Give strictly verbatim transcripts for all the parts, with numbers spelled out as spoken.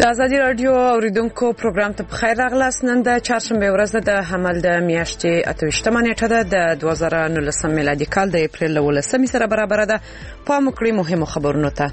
د ازادي رادیو اوریدونکو پروګرام ته بخیر راغلاست. نن د چهارشنبه ورځ د حمل د میاشتې اته ویشتمه نیټه ده د دوه زره نولسم میلادي کال د اپریل لسمې سره برابر ده. پام وکړئ مهمو خبرونو ته.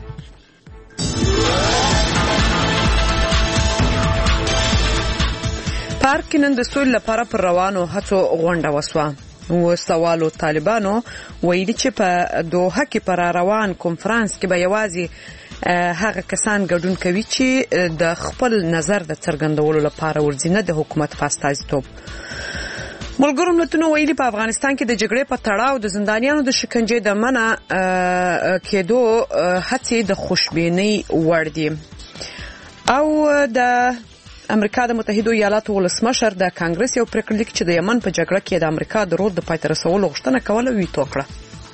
پارک کې نن د سولې لپاره پر روانو هڅو غونډه وسوه. وسوالو طالبانو ویلي چې په دوحه کې پر روان کنفرانس کې به یوازې هغه کسان ګډون کوي چې د خپل نظر د څرګندولو لپاره ورځي، نه د حکومت په استازیتوب. ملګرو ملتونو ویلي په افغانستان کې د جګړې په تړاو د زندانیانو د شکنجې د منع کېدو هڅې د خوشبینۍ وړ دي. او د امریکا د متحده ایالاتو ولسمشر د کانګرس یو پریکړه لیک چې د یمن په جګړه کې د امریکا د رول د پای ته رسولو غوښتنه کوله ویټو کړه.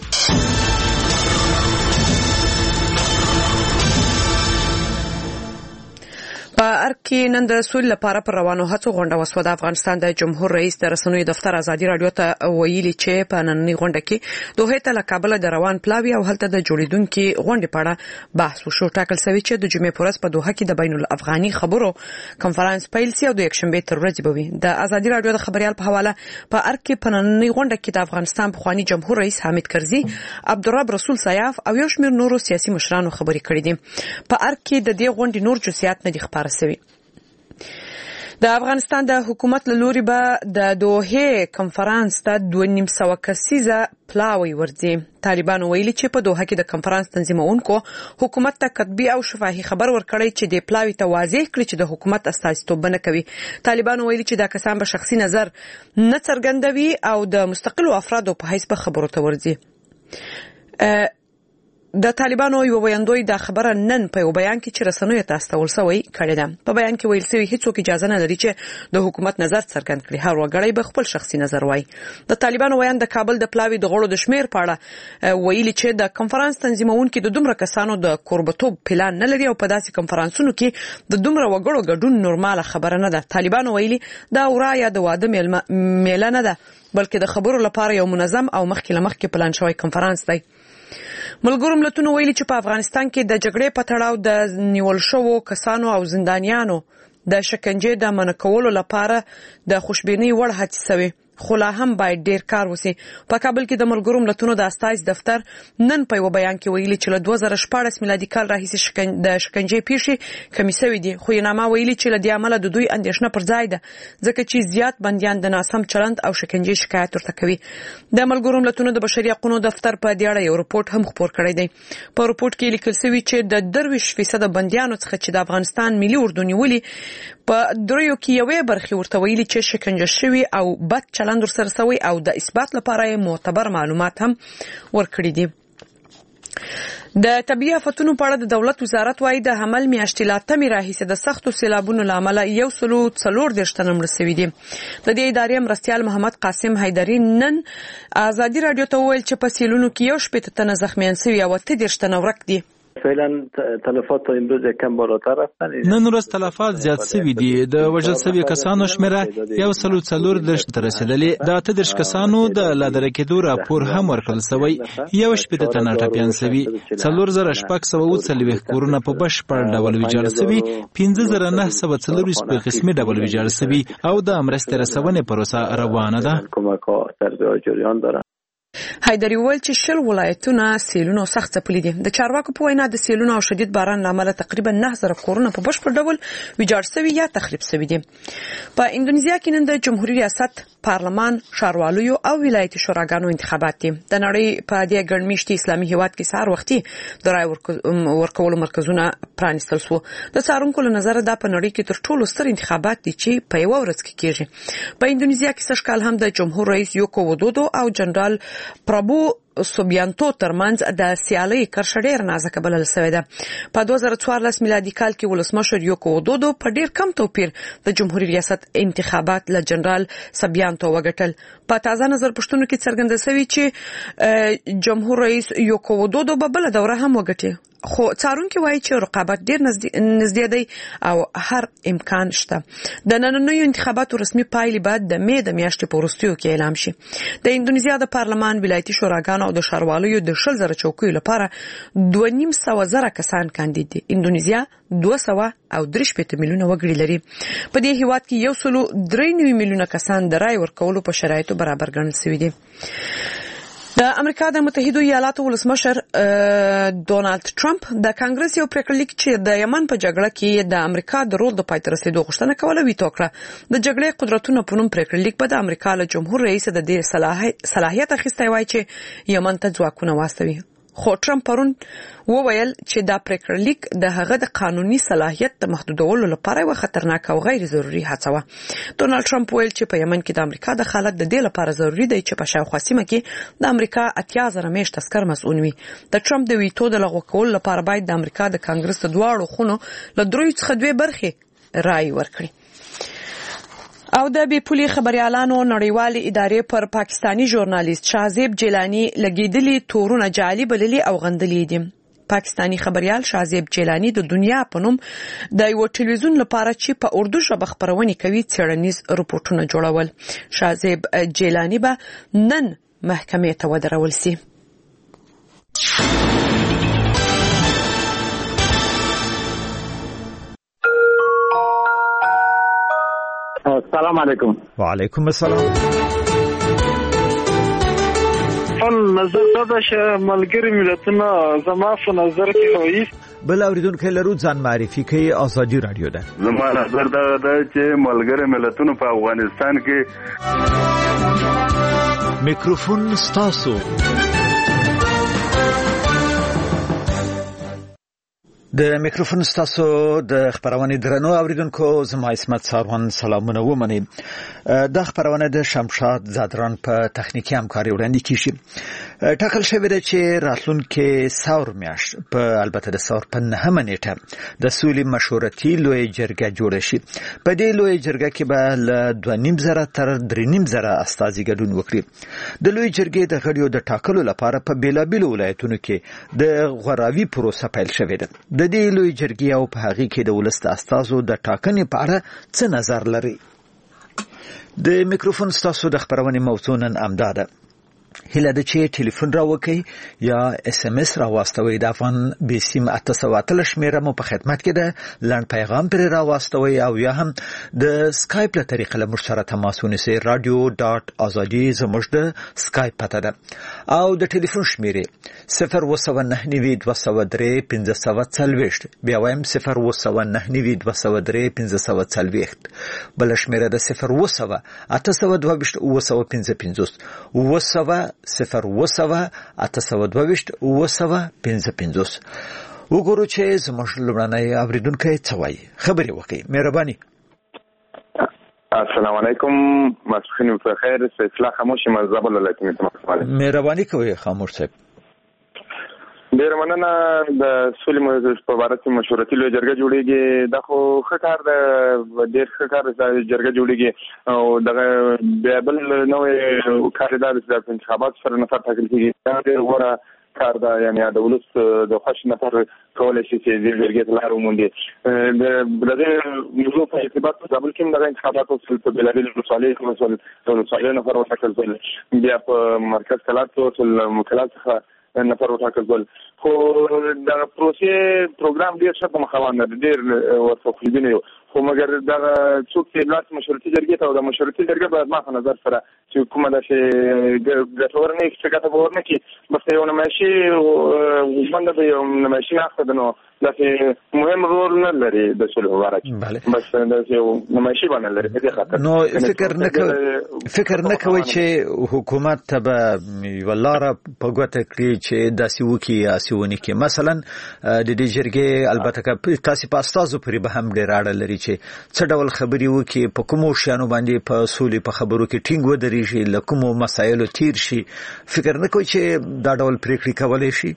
په ارګ کې نن د سولې لپاره پر روانو هڅو غونډه وسوه. د افغانستان د جمهور رئیس د رسنیو دفتر ازادي رادیو ته ویلي چې په نننۍ غونډه کې دوحه ته له کابل د روان پلاوي او هلته د جوړیدونکو غونډې په اړه بحث وشو. ټاکل شوی چې د جمعې په ورځ په دوحه کې د بین الافغاني خبرو کنفرانس پیل شي او د یکشنبه تر ورځې به وي. د ازادي رادیو د خبريال په حواله په ارګ کې په نننۍ غونډه کې د افغانستان پخوانی جمهور رئیس حامد کرزي، عبدالرب رسول سیاف او یو شمېر نورو سیاسي مشرانو خبرې کړې دي. په ارګ کې د دې غونډې نور جزئیات نه دي خبره سوي. د افغانستان د حکومت له لوري به د دوحه کنفرانس ته دوه نیم سوه کسیزه پلاوی ورځي. طالبان ویلي چې په دوحه کې د کنفرانس تنظیمونکو حکومت ته کتبي او شفاهي خبر ورکړی چې د پلاوی ته واضح کړي چې د حکومت استازیتوب نه کوي. طالبان ویلي چې دا کسان به شخصي نظر نه څرګندوي او د مستقلو افرادو په حیث به خبرو ته ورځي. د طالبانو یو ویاندوی دا خبره نن په یو بیان کې چې رسنیو ته استول شوی کړی ده. په بیان کې ویل شوی هیڅوک اجازه نه لري چې د حکومت نظر څرګند کړي. هر وګړی به خپل شخصي نظر وایي. د طالبانو ویان د کابل د پلاوی د غړو د شمیر په اړه ویلي چې د کنفرانس تنظیمونکو د دومره کسانو د کوربتوب پلان نه لري او په داسې کنفرانسونو کې د دومره وګړو ګډون نورماله خبره نه ده. طالبانو ویلي دا اورا یا د واده میله نه ده بلکې د خبرو لپاره یو منظم او مخکې له مخکې پلان شوی کنفرانس دی. ملګرو ملتونو ویلي چې په افغانستان کې د جګړې په تړاو د نیول شوو کسانو او زندانیانو د شکنجې د منع کولو لپاره د خوشبینۍ وړ هڅې شوي، خو لا هم باید ډیر کار وشي. په کابل کې د ملګرو ملتونو د استازي دفتر نن په یو بیان کې ویلي چې له دوه زره شپاړس میلادي کال راهیسې شکن... د شکنجې پیښې کمې شوې دي، خو یې نامه ویلي چې له دې عمله د دوی اندېښنه پر ځای ده ځکه چې زیات بندیان د ناسم چلند او شکنجې شکایت ورته کوي. د ملګرو ملتونو د بشري حقوقو دفتر په دې اړه یو رپورټ هم خپور کړی دی. په رپورټ کې لیکل شوی چې د درویش فیصد بندیانو څخه چې د افغانستان ملي اردو نیولي په دریو کې یوې برخې ورته ویلي چې شکنجه شوی او بد چلند ورسره شوی او د اثبات لپاره معتبر معلومات هم ورکړي دي. د طبيعي آفتونو په اړه د دولت وزارت وايي د حمل میاشتې لا تمې راهیسې د سختو سیلابونو له امله یو سلو څلور دېرش تنه مړه شوي دي. د دې ادارې مرستیال محمد قاسم حیدري نن ازادي رادیو ته وویل چې په سیلونو کې یو شپېته تنه زخمیان شوي او اته دېرش تنه ورک دي. فعلا تلفات تا امروز یکم بالاتر رفتن. نن ورځ تلفات زیات شوي دي. د وژل شوي کسانو شمیره یو سلو څلور دېرش ته رسیدلې. د اته دېرش کسانو د لا درې کېدو راپور هم ورکړل شوی. یو شپېته تنه ټپیان شوي. څلور زره شپږ سوه اووه څلوېښت کورونه په بشپړ ډول ویجاړ شوي. پنځه زره نهه سوه څلورویشت په قسمي ډول ویجاړ شوي او د مرستې رسونې پروسه روانه ده. حیدري وویل چې شل ولایتونه سیلونو سخت ځپلي دي. د چارواکو په وینا د سیلونو او شدید باران له امله تقریبا نه زره کورونه په بشپړ ډول ویجاړ شوي یا تخریب شوي دي. په اندونیزیا کې نن د جمهوریت ریاست، پارلمان، ښارواليو او ولایتي شوراګانو انتخابات دي. د نړۍ په دې ګڼمېشتي اسلامي هیواد کې سهار وختي د رای ورکولو مرکزونه پرانیستل شو. د څارونکو له نظره دا په نړۍ کې تر ټولو ستر انتخابات دي چې په یوه ورځ کې کېږي. په اندونیزیا کې سږ کال هم د جمهور رئیس یوکو ودودو او جنرال پرابو سوبیانتو ترمنځ د سیالۍ کرښه ډېر نازکه بلل شوې ده. په دوه زره څوارلس میلادي کال کې ولسمشر یوکو ودودو په ډېر کم توپیر د جمهوریت ریاست انتخابات له جنرال سوبیانتو وګټل. په تازه نظر پښتنو کې څرګنده شوی چې جمهور رئیس یوکو ودودو به بل دوره هم وګټي، خو څارونکي وایي چې رقابت ډېر نږدې دی او هر امکان شته. د نننیو انتخاباتو رسمي پایلې بعد د مې د میاشتې په وروستیو کې اعلان شي. د اندونیزیا د پارلمان، ولایتي شوراګانو پارلمانونو او د ښاروالۍ د شل زره چوکیو لپاره دوه نیم سوه زره کسان کاندید دي. اندونیزیا دوه سوه او درې شپېته میلیونه وګړي لري. په دې هیواد کې یو سل درې نوي میلیونه کسان د رای ورکولو په شرایطو برابر ګڼل شوي دي. د امریکا د متحده ایالاتو ولسمشر ډونالد ټرمپ د کانګرس یو پریکړلیک چې د یمن په جګړه کې د امریکا د رول د پای ته رسیدو غوښتنه کوله ویتو کړه. د جګړې قدرتونو په نوم پریکړلیک به د امریکا له جمهور رئیس د دې صلاحیت اخیستی وای چې یمن ته ځواکونه واستوي. خو ټرمپ پرون وویل چې دا پریکړلیک د هغه د قانوني صلاحیت د محدودولو لپاره یو خطرناک او غیر ضروري هڅه وه. ډونالد ټرمپ ویل چې په یمن کې د امریکا د خالد د دې لپاره ضروری دی چې په شاوخوا سیمه کې د امریکا اتیا زره میشت عسکر مسؤل وي. د ټرمپ د ویتو د لغوه کولو لپاره باید د امریکا د کانګرس د دواړو خونو له دریو څخه دوه برخې رای ورکړي. او د بي پولي خبريالانو نړیوالې ادارې پر پاکستانی ژورنالیست شاهزیب جیلانی لګیدلي تورونه جعلي بللي او غندلي دي. پاکستانی خبريال شاهزیب جیلانی د دنیا په نوم د یو ټلویزیون لپاره چې په اردو ژبه خبرونه کوي څېړنیز رپورټونه جوړول. شاهزیب جیلانی به نن محکمې ته ودرول شي. السلام علیکم. وعلیکم السلام. ان نظر دا چې ملګری ملتونه زما په نظر کې وایي بل اوریدونکو لرو ځان معرفي کوي. ازادي رادیو ده. زما نظر دا ده چې ملګری ملتونه په افغانستان کې میکروفون ستاسو. د میکروفون ستاسو د خبرونه درنو اوریدونکو زما اسمت ساروان سلامونه ومني. د خبرونه د شمشاد زادران په تخنیکی همکاري وړاندې کیږي. ټاکل شوی دی چې راتلونکي سور میاشت په البته د سور په نهمه نیټه د سولې مشورتي لوی جرګه جوړه شي. په دې لوی جرګه کې به له دوه نیم زره تر درې نیم زره استازي ګډون وکړي. د لوی جرګې د غړیو د ټاکلو لپاره په بیلابیلو ولایتونو کې د غوراوي پروسه پیل شوې ده. د دې لوی جرګې او په هغه کې د ولست استازو د ټاکنې په اړه څه نظر لري؟ د میکروفون ستاسو د خبرونې موضوع نن امداده. هله د چې ټلیفون را وکي یا اس ام اس را واستوي. د افغان بیسیم اته سوه اتلس شمیره مو په خدمت کې ده. لنډ پیغام پر را واستوي او یا هم د سکایپ له طریقې له موږ سره تماس ونیسئ. رادیو ډاټ ازادي زموږ د سکایپ پته ده او د ټلیفون شمیره صفر اووه سوه نهه نوي دوه سوه درې پنځه سوه څلوېښت. بیا وایم صفر اووه سوه نهه نوي دوه سوه درې پنځه سوه څلوېښت. بل شمیره د صفر اووه سوه اته سوه دوه ویشت اووه سوه پنځه پنځوس اووه سوه صفر اووه سوه اته سوه دوه ویشت اووه سوه پنځه پنځوس. وګورو چې زموږ لومړنی اوریدونکی څه وایي. خبرې وکړئ. مهرباني. السلام علیکم. مسخین په خیر. اصلاح خاموشي مزبل ولایتي تمام. مهرباني کوي خاموش صاحب. ډیر مننه. د سولې په اړه چې مشورتي لوی جرګه جوړیږي دا خو ښه کار ده. ډیر ښه کار دی جرګه جوړیږي او دغه بیا بل نوې کار دی چې د انتخابات سره نفر ټاکل کیږي. دا ډیر غوره کار ده. یعنی د ولس د خوښ نفر کولای شي چې د جرګې ته لار وموندي. د دغه موضوع په ارتباط په ډول کې د انتخاباتو په بلابل ولسوالۍ کې مسول ولسوالۍ نفر وټاکل شول. بیا په مرکز کلات او مکلات څخه نفر وټاکل شول. خو د پروسې پروګرام ډیر ښه په مخ روان دی. ډیر ورته خلیدنه خو مګر دا څوک چې لاس مشورتي جرګې ته او د مشورتي جرګې په ما په نظر سره چې کومه د ګټور نه چې ګټه ورنه کی بس یو نمایشي ومنده د یو نمایشي اخد نو لکه مهم رول نه لري د سولې مبارک. بس د یو نمایشي باندې لري. دې خاطر نو فکر نه کوي فکر نه کوي چې حکومت ته ولاره په ګوته کړی چې داسې وکي یا سیونی کې مثلا د دې جرګې البته تاسو په استادو پرې به هم ډیر اړه لري چې څه ډول خبري وکي په کومو شیانو باندې په سولې په خبرو کې ټینګ ودرېږي لکه مسایلو تیر شي. فکر نه کوي چې دا ډول پریکړې کولای شي؟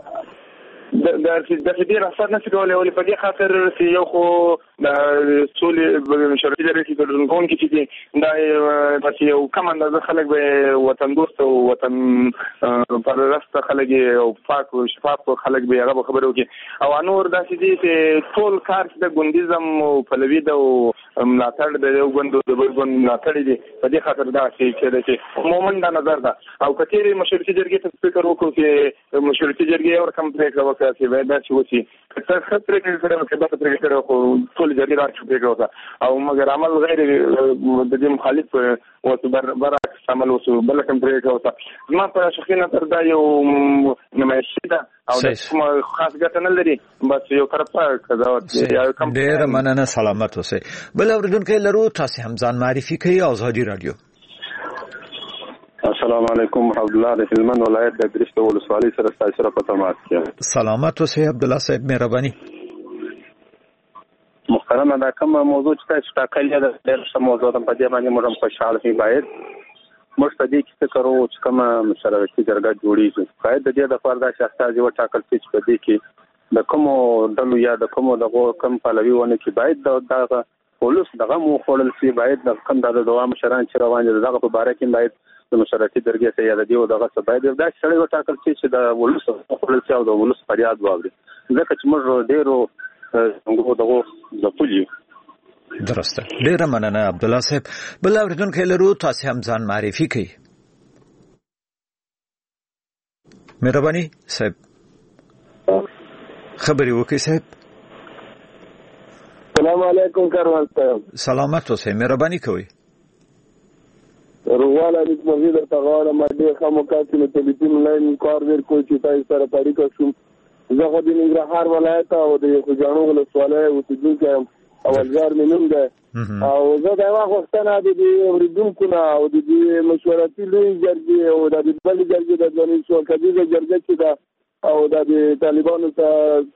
د د دې اثر نه کولای ولې په دې خاطر چې یو خو د سولې مشورتي جرګې کې ګډون کې چې دا بس یو کم اندازه خلک به وطن دوست او وطن پرست خلک او پاک او شفاف خلک به هغه خبرو کې او انور داسې دي چې ټول کار د ګوندیزم او پلوي د ملاتړ د یو ګوند د بل ګوند ملاتړ دي په دې خاطر دا چې چې عموما دا نظر ده او کثیر مشورتي جرګې ته فکر وکړو چې مشورتي جرګې اور کم پریکړه وکړي چې وای دا چې وسی کله خطر کې کړو چې دا پریکړه کړو خو ټول جرګې راځي پریکړه او مګر عمل غیر د دې مخالف او بر برعکس عمل وسو بل کوم پریکړه وکړه ما په شخصي نظر دا یو نمایشي ده او د خاص ګټه نه لري بس یو طرفه قضاوت یا کم ډیر مننه سلامت اوسئ. بل اوریدونکو لرو تاسو هم ځان معرفي کړئ. آزادي رادیو. السلام علیکم عبد الله د هلمند ولایت د درشت ولسوالۍ سره تاسو سره په تماس کې. سلامت اوسئ عبد الله صاحب مهرباني. محترم دا کوم موضوع چې تاسو ټاکلې ده ډېر ښه موضوع ده په دې باندې موږ هم خوشاله یو. باید موږ په دې کې څه کوو چې کوم مشرعتي جرګه جوړیږي باید د دې د فردا شخصي و ټاکل شي چې په دې کې د کوم ډلو یا د کوم دغه کم پلوي ونه کې باید د ولوس دغه مو خپل سی باید د کم د دوام مشران چې روان دي دغه په باره کې باید د مشرعتي جرګې ته یا د دې دغه څه باید د شړې و ټاکل شي چې د ولوس خپل سی او د ولوس فریاد واوري ځکه چې موږ ډېرو څنګه دغه د پولیو درسته. ډیره مننه عبد الله صاحب. بل اوریدونکو لرو تاسو هم ځان معرفي کړئ. مهرباني صاحب خبري وکړئ صاحب. السلام علیکم کاروان صاحب. سلامت اوسئ مهرباني کوئ. روان الیک مزید تغاړه ما ډیر خامو کاتې نو ټلیفون لاین کار ور کوي چې تاسو سره اړیکه شوم. زه خو د ننګرهار ولایت او د خوجانو ولسوالۍ اوسیدونکی یم. اولګار مینوم ده او زه دا وختونه د دې اوریدونکو نه او د دې مشورتي لوی جرګې او د بل جرګې د ځواني شو کډیزه جرګه چې دا او د طالبانو ته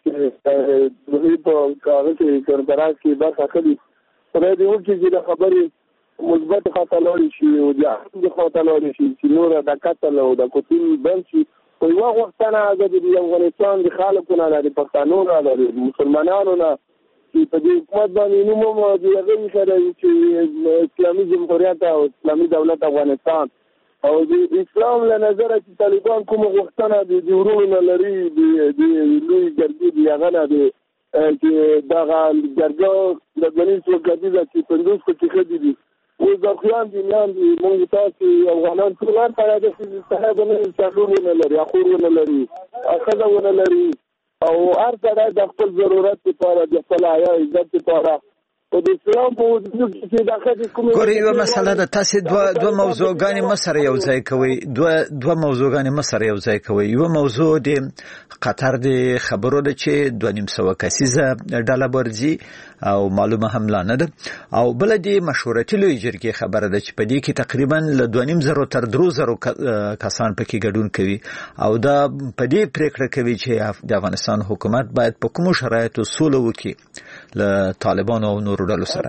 د په کار کې کارګران کې برخه اخلي په دې وخت کې د خبرې مثبت خاطر لري شي او د خاطر لري شي چې نور د قتل او د قتل بل شي په یو وختونه د افغانستان د خلکو نه د پښتنو نه د مسلمانانو نه په دې حکومت باندې نوم د هغه سره چې اسلامي جمهوریت او اسلامي دولت افغانستان او د اسلام له نظر چې طالبان کوم غوښتنه د جوړولو لري د لوی جرګې دی هغه نه دی چې دغه جرګه د بنیس وکړي چې پندوس کې خدي دي او د خیان دي نن موږ تاسو افغانان ټول سره د صحابه نه څلور نه لري اخور نه لري اخذ نه لري او هر څه د خپل ضرورت لپاره د خپل حیا عزت لپاره او د اسلام په وجود کې د اخر کومه ګوري یو مسله ده. تاسو دوه دوه موضوعګانې مسره یو ځای کوي دوه دوه موضوعګانې مسره یو ځای کوي. یو موضوع د قطر د خبرو ده چې دوه نیم سوه کسیزه ډله برځي او معلومه حمله نه ده او بل د مشورتي لوی جرګې خبره ده چې په دې کې تقریبا له دوه نیم زرو تر درو زرو کسان پکې ګډون کوي او دا په دې پریکړه کوي چې د افغانستان حکومت باید په کومو شرایطو سوله وکړي له طالبانو او نورو ډلو سره.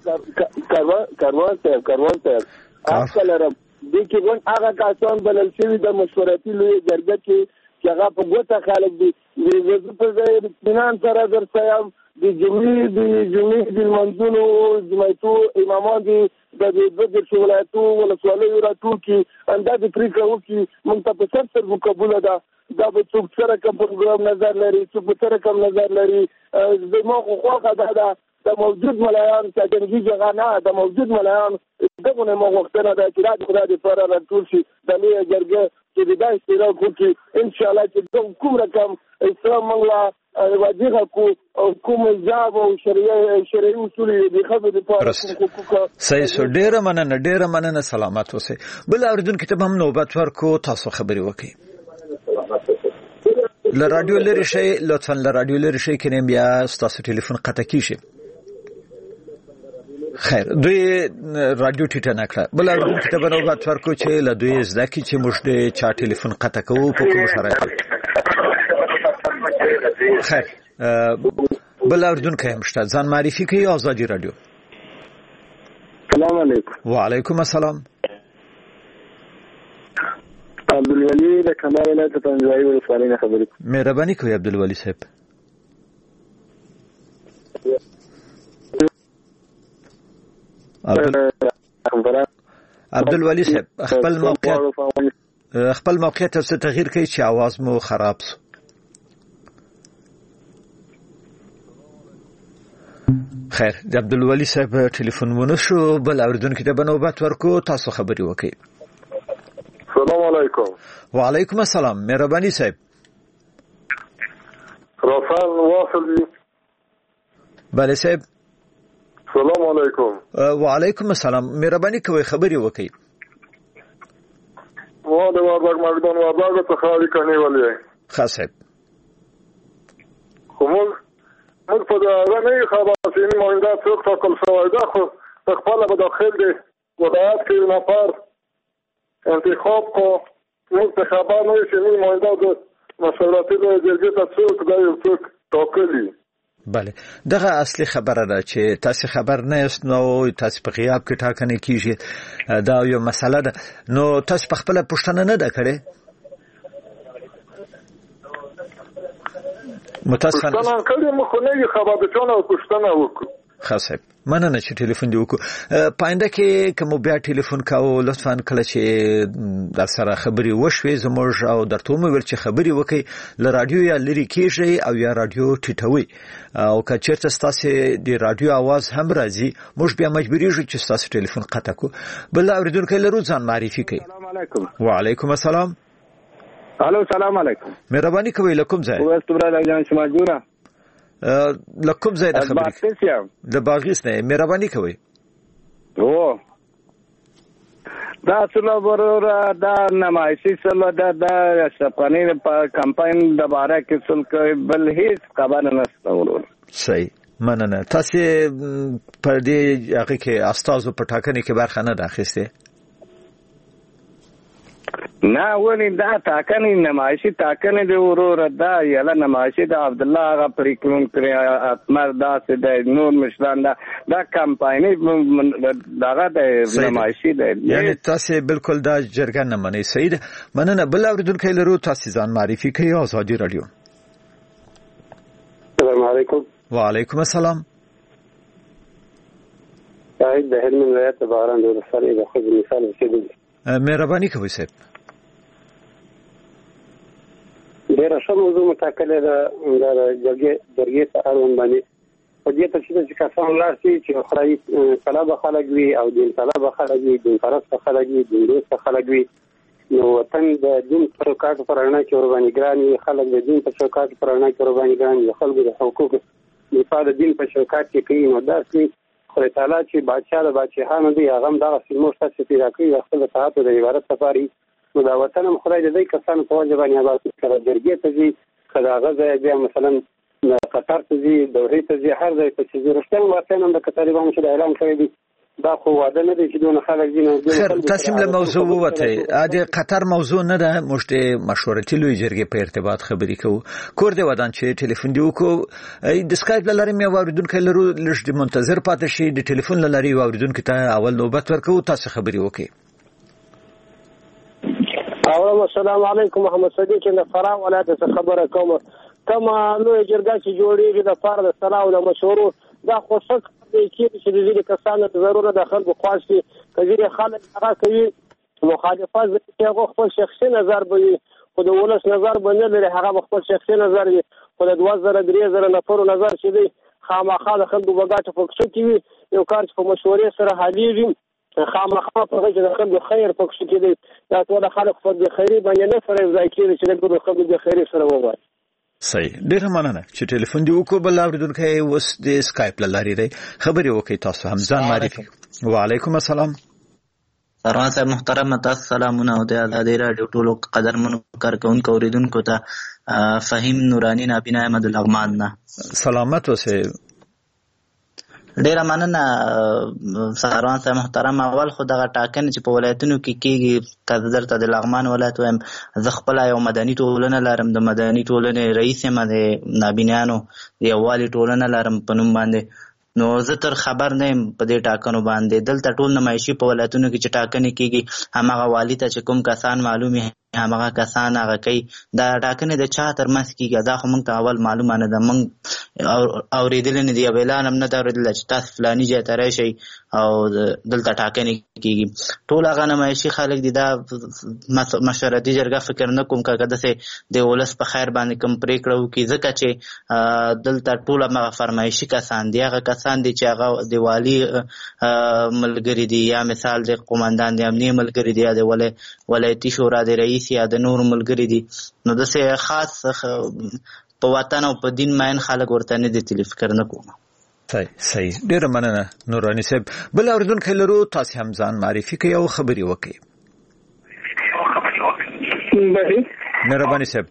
کاروان کاروان صاحب کاروان صاحب اصل رب دې کې ګون هغه کسان بلل شوی د مشورتي لوی جرګه کې چې هغه په ګوته خلک دي د وزیر په ځای د اطمینان سره درسایم د جمعې د جمعې د منځونو جمعیتو امامان دي د دې د ولایتو ولسوالیو راټول کې اندازې پریکړه وکړي موږ ته په سر سر قبول ده دا به څوک سره کوم پروګرام نظر لري څوک سره کوم نظر لري زموږ خو خو دا ده د موجود ملایان چې دغه ځای نه د موجود ملایان دغه نه وختونه د اعتراض خدای دې پر راټول شي د لوی جرګه چې د دای استراو کوي ان شاء الله چې کوم رقم اسلام منګلا واجبه کو او کوم ځاب او شریعه شریعه اصول دي خبره د پر صحیح سو ډیره مننه ډیره مننه سلامت اوسئ. بل اوریدونکو ته هم نوبت ورکو تاسو خبري وکړئ. ل رادیو لري شي لطفا ل رادیو لري شي کینم بیا تاسو ټلیفون قطع کیږي. خیر دوی رادیو ټیټه نکړه. بل اړوند کتاب نوبت ورکو چې ل دوی زده کی چې موږ د چا ټلیفون قطع کوو په کوم شرایطو. خیر بل اړوند کې همشته ځان معرفي کوي. آزادي رادیو. السلام علیکم. وعلیکم السلام. عبدالولی د کمال نه ته پنځوي ولسوالۍ نه خبرې کوم. مهرباني کوي عبدالولی صاحب. عبدالولی صاحب خپل موقعیت خپل موقعیت څه تغییر کوي چې आवाज مو خراب سو. خیر د عبدالولي صاحب ټلیفون ونه شو بل اوریدونکو ته بنوبت ورکو تاسو خبري وکړئ. السلام علیکم. وعلیکم السلام. مهرباني صاحب. رافل واصل دی. بله صاحب. السلام علیکم. وعلیکم السلام. مهرباني کوئ خبري وکړئ. ما د وردګ مګدون وردګ څخه اړیکه نیولې. ښه صاحب. خو موږ موږ په دغه نه خبره چې موږ څوک ټاکل شوی ده خو په خپل به داخل دی ولایت کې نفر انتخاب کو موږ ته خبر نه شي موږ د مشورتي جرګې ته څوک دا یو څوک ټاکلي. بله دغه اصلي خبره ده چې تاسو خبر نه یاست نو تاسو په غیاب کې ټاکنه کیږي دا یو مسله ده نو تاسو په خپل پوښتنه نه ده کړې متاسفانه پوښتنه کړې مخ نه خبر ده چې نو پوښتنه وکړو. خاصه مننه چې ټلیفون دی وکړو. پاینده کې کوم بیا ټلیفون کاو لطفا کله چې در سره خبري وشوي زموږ او درته مو ول چې خبري وکي ل رادیو یا لری کېږي او یا رادیو ټټوي او که چیرته تاسو د رادیو आवाज هم راځي موږ بیا مجبوري یو چې تاسو ټلیفون قطع کو. بل اوریدونکو لرو ځان معرفي کوي. السلام علیکم. وعلیکم السلام. الو السلام علیکم. مهرباني کوي لکم ځای. وست برا جان شما جوړه لکم زید خبرې د باغیس نه مهرباني کوي. او دا څلور ورور دا نمایشي سره دا د شپنې په کمپاین د باره کې څل کوي بل هیڅ خبر نه ستورو. صحیح مننه. تاسو پر دې هغه کې استادو په ټاکنې کې برخه نه راخسته؟ نه ولې دا ټاکنې نمایشي ټاکنې دی ورور دا یلا نمایشي د عبد الله هغه پریکون کړی اتمر دا د نور مشران دا دا کمپایني دغه د نمایشي دی یعنی تاسو بالکل دا جرګه نه منئ. صحیح ده مننه. بل اوریدونکو لرو تاسو ځان معرفي کوي. آزادي رادیو. السلام علیکم. وعلیکم السلام. سعید د هلمند ولایت باران د رسالې د خو مثال اوسېدل. مهرباني کوئ صاحب. ډېره ښه موضوع مټاکلې ده د جرګې جرګې ته اړوند باندې په دې ترڅ چې کسان ولاړ شي چې خدای طلبه خلک وي او دین طلبه خلک وي دین پرسته خلک وي دین دوست خلک وي نو وطن د دین پر کاټ پر اړه کې قرباني ګراني خلک د دین پر کاټ پر اړه کې قرباني ګراني خلک د حقوق دفاع د دین په شوکات کې کوي نو دا چې خدای تعالی چې بادشاہ د بادشاہانو دی هغه هم دغه سیمو څخه پیدا کوي خپل ساعت د عبادت لپاره نو دا وطن هم خدای دې کسان په وجه باندې آباد کړي جرګې ته ځي کله غزا بیا مثلا قطر ته ځي دوحې ته ځي هر ځای ته ځي رښتیا وطن هم د طالبانو چې اعلان کړی دی دا خو واده نه دی چې دونه خلک دي نو تاسو له موضوع وته د قطر موضوع نه ده مشته مشورتي لوی جرګې په ارتباط خبرې کوو کور دی ودان چې ټلیفون دی وکړو د سکایپ لاري مې اوریدونکو لرو لږ د منتظر پاتې شي د ټلیفون لاري اوریدونکو ته اول نوبت ورکو تاسو خبرې وکړئ. اول السلام علیکم محمد صدیق د فراه ولایت څخه خبره کوم کما لوی جرګه چې جوړیږي د فرد صلاح او د مشورو دا خوشک کې چې د دې کسانو ضرورت د خلکو خواشي کله خلک هغه کوي مخالفت چې هغه خپل شخصي نظر به خو د ولس نظر باندې لري هغه خپل شخصي نظر وي خو د دوه زره درې زره نفرو نظر چې دی خامخا د خلکو بغاټه فوکس کوي یو کار چې په مشورې سره حلیږي خامخا په هغه د خلکو خیر فوکس کوي دا ټول خلک په خیري باندې نه سره ځای کوي چې د خلکو د خیري سره وایي. صحیح ډیر مننه چې ټلیفون دی وکړو بل اوریدونکو وس د سکایپ لاري دی خبري وکي تاسو هم ځان معرفي. وعلیکم السلام. سروان صاحب محترم تاسو سلامونه او د آزادی رادیو ټولو قدرمنو کارکونکو اوریدونکو ته فهیم نورانی نابینا احمد لغمان نه سلامت اوسه. ډیر مننه سروان صاحب محترم. اول خو دغه ټاکنې چې په ولایتونو کې کېږي تاسو درته د لغمان ولایت وایم زه خپل یو مدني ټولنه لرم د مدني ټولنې رئیس یم د نابینانو یووالي ټولنه لرم په نوم باندې نو زه تر خبر نه یم په دې ټاکنو باندې دلته ټول نمایشي په ولایتونو کې چې ټاکنې کېږي هماغه والي ته چې کوم کسان معلومي هغه کسان هغه کوي دا ټاکنې د چا تر منځ کیږي دا خو موږ ته اول معلومه نه ده موږ اورېدل نه دی اعلان هم نه دا اورېدل چې تاسو فلاني ځای ته راشئ او دلته ټاکنې کیږي ټول هغه نمایشي خلک دي دا مشورتي جرګه فکر نه کوم که داسې د ولس په خیر باندې کوم پرېکړه وکړي ځکه چې دلته ټول هغه فرمایشي کسان دي هغه کسان دي چې هغه د والي ملګري دي یا مثال د قومندان د امنیه ملګري دي یا د ولایتي شورا د رئیس یا د نور ملګري دي نو داسې خاص په وطن او په دین ماین خلک ورته نه دي تلي فکر نه کوم صحیح صحیح ډیره مننه نورانی صاحب بل اوریدونکو لرو تاسو هم ځان معرفي کوي او خبري وکړي مهرباني صاحب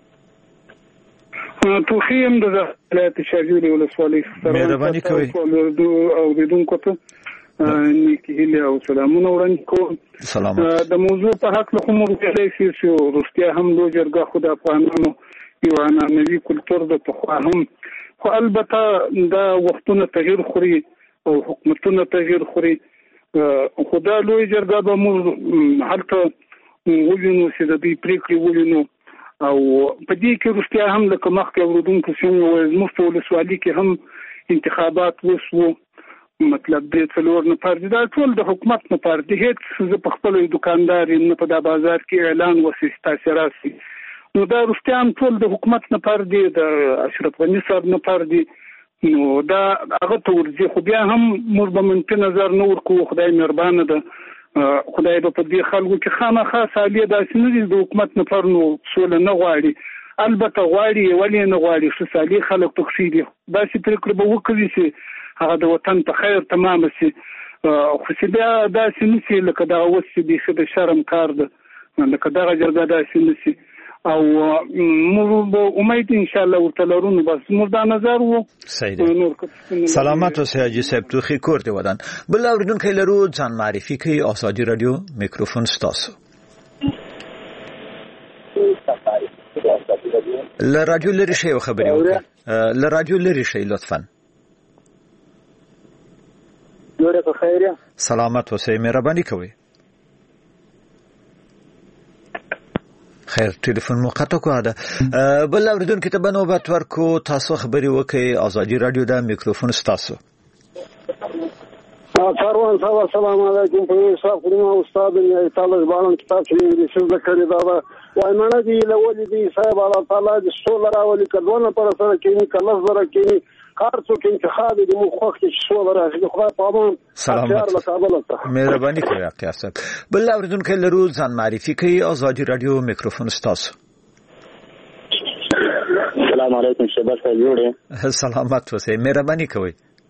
توخیم د ولایت شاجوري ولسوالۍ مهرباني کوي اوریدونکو ته نیکی هیله او سلامونه وړاندې کوم سلامات د موضوع په حق له کوم ورته چې روسیا هم لو جرګه خو د افغانانو یو عنعنوي کلتور د پخوا هم خو البته دا وختونه تغییر خوري او حکومتونه تغییر خوري خو دا لوی جرګه به موږ هلته ووینو چې د دې پریکړې ووینو او په دې کې روسیا هم لکه مخکې اوریدونکو څنګه وایي زموږ په ولسوالۍ کې هم انتخابات وشو مطلب دې څلور نفر دي دا ټول د حکومت نفر دي هیڅ زه په خپل دکاندار نه په دا بازار کې اعلان وسیس تاسو راسي نو دا روستیان ټول د حکومت نفر دي د اشرف غنی صاحب نفر دي نو دا هغه ته ورځي خو بیا هم موږ به منفي نظر نه ورکو خدای مهربانه ده خدای به په دې خلکو کې خامخا سالیه داسې نه دي د حکومت نفر نو سوله نه غواړي البته غواړي ولې نه غواړي چې سالیه خلک تکسي دي داسې پرېکړه به وکړي چې هغه د وطن په خیر تمام شي خو چې بیا داسې نشي لکه دا اوس چې دې د شرم کار ده لکه دغه جرګه داسې نشي او موږ به امید ان شاء الله ورته لرو بس موږ دا نظر وو صحیح سلامات اوسئ حاجی صاحب توخی کور دی ودان بل اوریدونکو لرو ځان معرفي کوي آزادي رادیو میکروفون ستاسو ل رادیو لري شی خبري وکړه ل رادیو لري شی لطفا جوړه په خیر سلامات اوسئ مهرباني کوئ خیر ټلیفون مو قطع کړه بل اوریدونکو ته بنوبت ورکو تاسو خبري وکړئ آزادي رادیو دا میکروفون ستاسو سروان صاحب السلام علیکم په صاحب خدمت استاد یې تعالی باندې کتاب چې انګلیسي ذکر دا وای مړه دی لولې دی صاحب الله تعالی د سول راولي کډونه پر سره کې کله زره کې کار څوک انتخاب دې مو خوښ چې سول راځي خو په امان سلامات مهرباني کوي اختیار صاحب بل اوریدونکو لرو ځان معرفي کوي آزادي رادیو میکروفون ستاسو السلام علیکم شباب صاحب جوړه سلامات اوسئ مهرباني کوي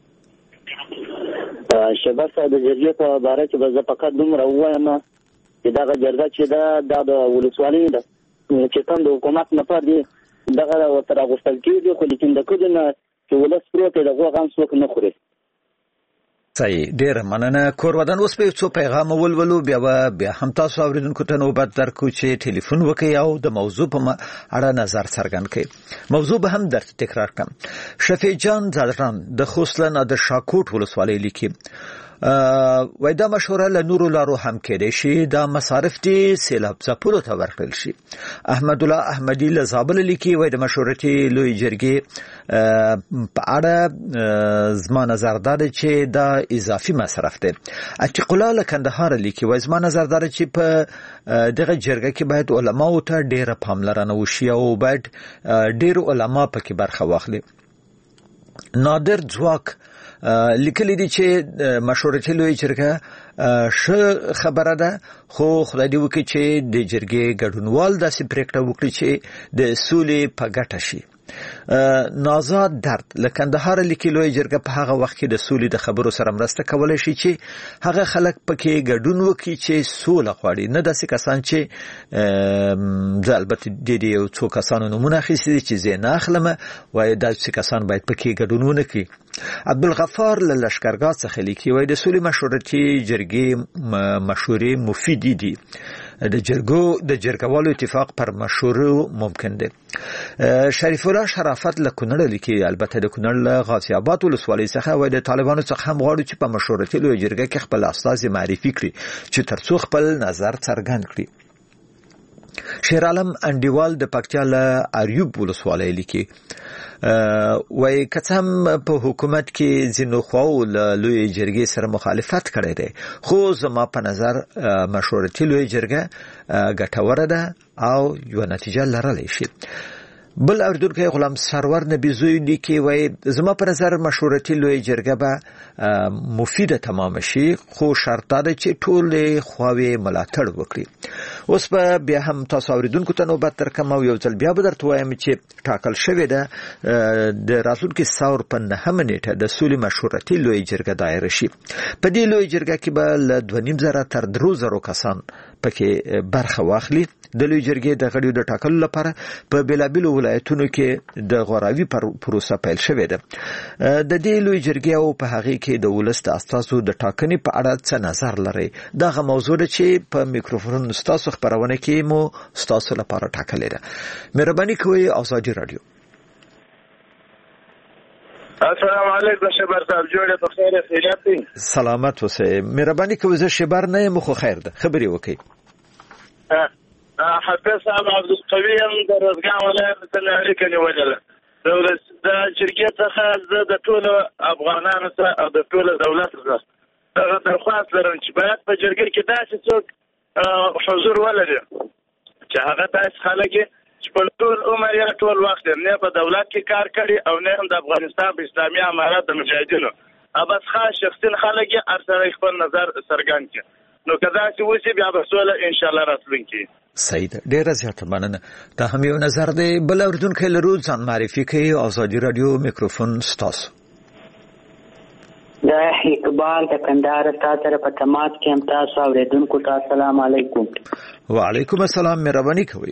شباب صاحب د جرګې په باره کې به زه فقط دومره ووایم چې دغه جرګه چې دا د ولسوالۍ ده چې کوم د حکومت نفر دي دغه ورته راغوښتل کېږي خو لیکن د کډو نه چې ولس پروت دی دغه غم څوک نه خوري صحیح ډیر مننه کور ودان اوس په څو پیغام ولولو بیا بیا هم تاسو اوریدونکو ته نوبت درکو چې ټلیفون وکړئ او د موضوع په اړه نظر څرګند کړئ موضوع به هم درته تکرار کړم شفیع جان زادران د خوسلن د شاکوټ ولسوالۍ لیکي وای دا مشوره له نورو لارو هم کېدای شي دا مصارف دي سیلاب ځپلو ته ورکړل شي احمد الله احمدی له زابل لیکي وای د مشورتي لوی جرګې په اړه زما نظر دا چې دا اضافي مصرف دي عتیق الله له کندهار لیکي وای زما نظر دا چې په دغه جرګه کې باید علما او ته ډیره پاملرنه وشي او باید ډیر علما پکې برخه واخلي نادر ځواک لیکلي دي چې مشورتي لوی جرګه ش خبره ده خو خدای دې وکړي چې د جرګې ګډونوال داسې پریکړه وکړي چې د سولې په ګټه شي نازاد درد لکندهار لیکي لوی جرګه په هغه وخت کې د سولې د خبرو سره مرسته کولای شي چې هغه خلک پکې ګډون وکړي چې سوله غواړي نه داسې کسان چې د البته د دې یو څو کسانو نمونه اخیستي چې زه نه اخلم وای داسې کسان باید پکې ګډون ونکړي عبدالغفار له لشکرګاه څخه لیکي وای د سولې مشورتي جرګې مشورې مفید دي د جرګو د جرګوالو اتفاق پر مشورو ممکن دی شریف الله شرافت له کونړ لیکي البته د کونړ له غازی آباد ولسوالۍ څخه وای د طالبانو څخه هم غواړي چې په مشورتي لوی جرګه کې خپل استازي معرفي کړي چې ترڅو خپل نظر څرګند کړي شیرعالم انډیوال د پکتیا له اریوب ولسوالۍ لیکي وای کڅم په حکومت کې ځینو خواو له لوی جرګې سره مخالفت کړی دی خو زما په نظر مشورتي لوی جرګه ګټوره ده او یو نتیجه لرلی شي. بل اردوونکی غلام سرور نبی زوی لیکي وای زما په نظر مشورتي لوی جرګه به مفیده تمام شي خو شرط ده چې ټول خواوې ملاتړ وکړي. اوس په بیا هم تاسو اوریدونکو ته نوبت درکم او یو ځل بیا به درته وایم چې ټاکل شوې ده د راتلونکي ساور په نهمه نیټه د سولې مشورتي لوی جرګه دایره شي. په دې لوی جرګه کې به له دوه نیم زره تر درو زرو کسان پکې برخه واخلي. د لوی جرګې د غړیو د ټاکلو لپاره په بیلابیلو ولایتونو کې د غوراوي پروسه پیل شوې ده. د دې لوی جرګې او په هغه کې د ولس د اساسو د ټاکنې په اړه څه نظر لري؟ دغه موضوع ده چې په میکروفون ستاسو خبرونه کې مو ستاسو لپاره ټاکلې ده. مهرباني کوئ ازادي رادیو. السلام علیکم شبر صاحب جوړه په خیر خیرات دي. سلامت اوسئ. مهرباني کوئ زه شبر نه یم خو خیر ده. خبري وکړئ. حافظ صاحب عبد القوی هم د رزګان ولایت څخه اړیکه نیولې ده. د شرکت څخه زه د ټولو افغانانو سره او د ټولو دولت سره دغه درخواست لرم چې باید په جرګه کې داسې څوک حضور ولري چې هغه داسې خلک چې په ټول عمر یې ټول وخت نه په دولت کې کار کړي او نه هم د افغانستان په اسلامي امارات د مجاهدینو ابس خاص شخصي خلک یې ارسره خپل نظر څرګند کړي. نو کدا چې وسی بیا به سوله ان شاء الله راتلونکي. سید ډیره زیاته مننه. دا هم یو نظر دی. بل اردوونکی لرو ځان معرفي کوي. ازادي رادیو میکروفون ستاسو. دا اقبال د کندهار تاسو په تماس کې هم تاسو اوریدونکو ته السلام علیکم. وعلیکم السلام. مهرباني کوئ.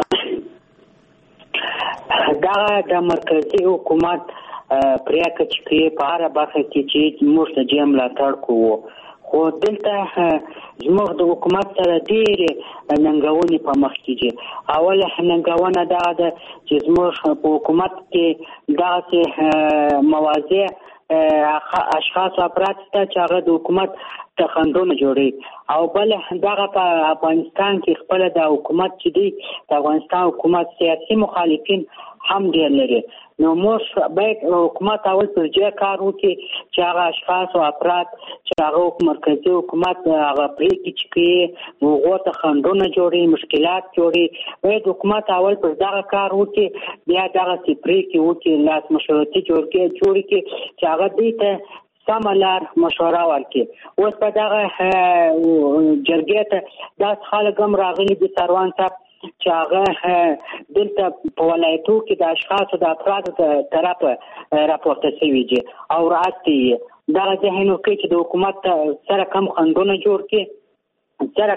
دا د مرکزی حکومت پریاکه چې په اړه برخه کې چې موږ ته جام ملاتړ کوو خو دلته زموږ د حکومت سره ډېرې ننګونې په مخ کې دي. اوله ننګونه دا ده چې زموږ په حکومت کې داسې مواضع اشخاص افراد شته چې هغه د حکومت تخندونه جوړي او بل دغه په افغانستان کې خپل د حکومت چې دی د افغانستان حکومت سیاسي مخالفین هم ډېر لري. نو موږ باید حکومت اول پر ځای کار وکړي چې هغه اشخاص او افراد چې هغه مرکزي حکومت هغه پریکړې چې کوي هغو ته خنډونه جوړي مشکلات جوړي باید حکومت اول پر دغه کار وکړي بیا دغسې پریکړې وکړي لاس مشورتي جوړ کړي چې هغه دې ته سمه لار مشوره ورکړي. اوس په دغه جرګې ته داسې خلک هم راغلي دي سروان صاحب چې هغه دلته په ولایتو کې د اشخاصو د افرادو طرفه راپورته شوي دي او رعایت یې دغه ذهن وکړي چې د حکومت سره کم خنډونه جوړ کړي سره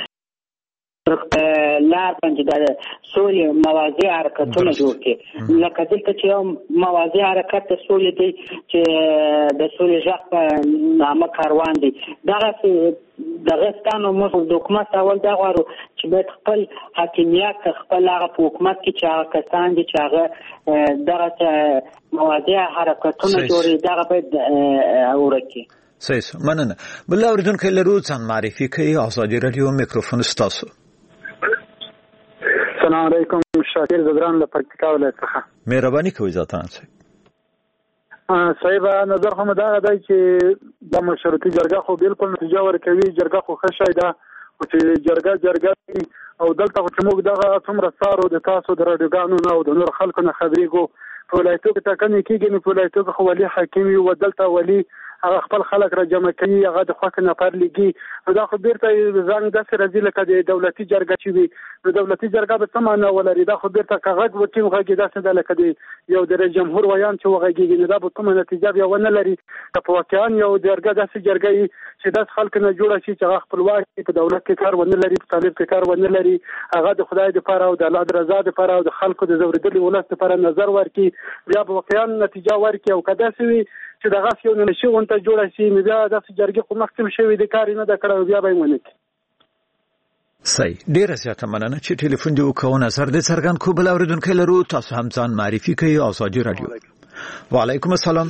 لار باندې د سولې مواضع حرکتونه جوړ کړي. لکه دلته چې یو مواضع حرکت د سولې دی چې د سولې غږ په نامه کاروان دی دغسې دغه ستانو موږ د حکومت اول دا غواړو چې باید خپل حاکمیت خپل هغه په حکومت کې چې هغه کسان دي چې هغه دغه مواضع حرکتونه جوړي دغه باید ورکړي. صحیح مننه. بل اوریدونکو لرو ځان معرفي کوي. ازادي رادیو میکروفون ستاسو. السلام علیکم. شاکر زدران له پکتیکا ولایت څخه. مهرباني کوئ ذاتان صاحب. صاحب نظر خو مدا دی چې د مشورتي جرګه خو بالکل نتیجه ورکوي. جرګه خو ښه شی ده چې جرګه جرګه او دلته چې موږ دغه څومره سارو د تاسو د راډیوګانو نه او د نور خلکو نه خبرېږو په ولایتو کې ټاکنې کېږي نو په ولایتو کې خو ولي حاکم وي و دلته ولي هغه خپل خلک را جمع کوي هغه د خوښې نفر لیږي نو دا خو بیرته زنګ داسې راځي لکه د دولتي جرګه چې وي نو دولتي جرګه به څه معنا ولري دا خو بیرته که غږ وکړي غږ یې داسې ده لکه د یو د رئیس جمهور ویان چې وغږېږي نو دا به کومه نتیجه بیا ونه لري که په واقعا یو جرګه داسې جرګه وي چې داسې خلکو نه جوړه شي چې هغه خپلواک په دولت کې کار ونه لري په طالب کې کار ونه لري هغه د خدای دپاره او د الله د رضا دپاره او د خلکو د ځورېدلي ولس دپاره نظر ورکړي بیا به واقعا نتیجه ورکړي او که داسې وي چې دغه یو نشي غونډه جوړه شي نو بیا داسې جرګې خو مخکې شوي دي کار یې نه ده کړی او بیا به یې ونه کړي. صحیح. ډیره زیاته مننه چې ټلیفون دې وکړو نظر دې څرګند کړو. بل اورېدونکی لرو تاسو هم ځان معرفي کوئ. ازادي رادیو. وعلیکم السلام.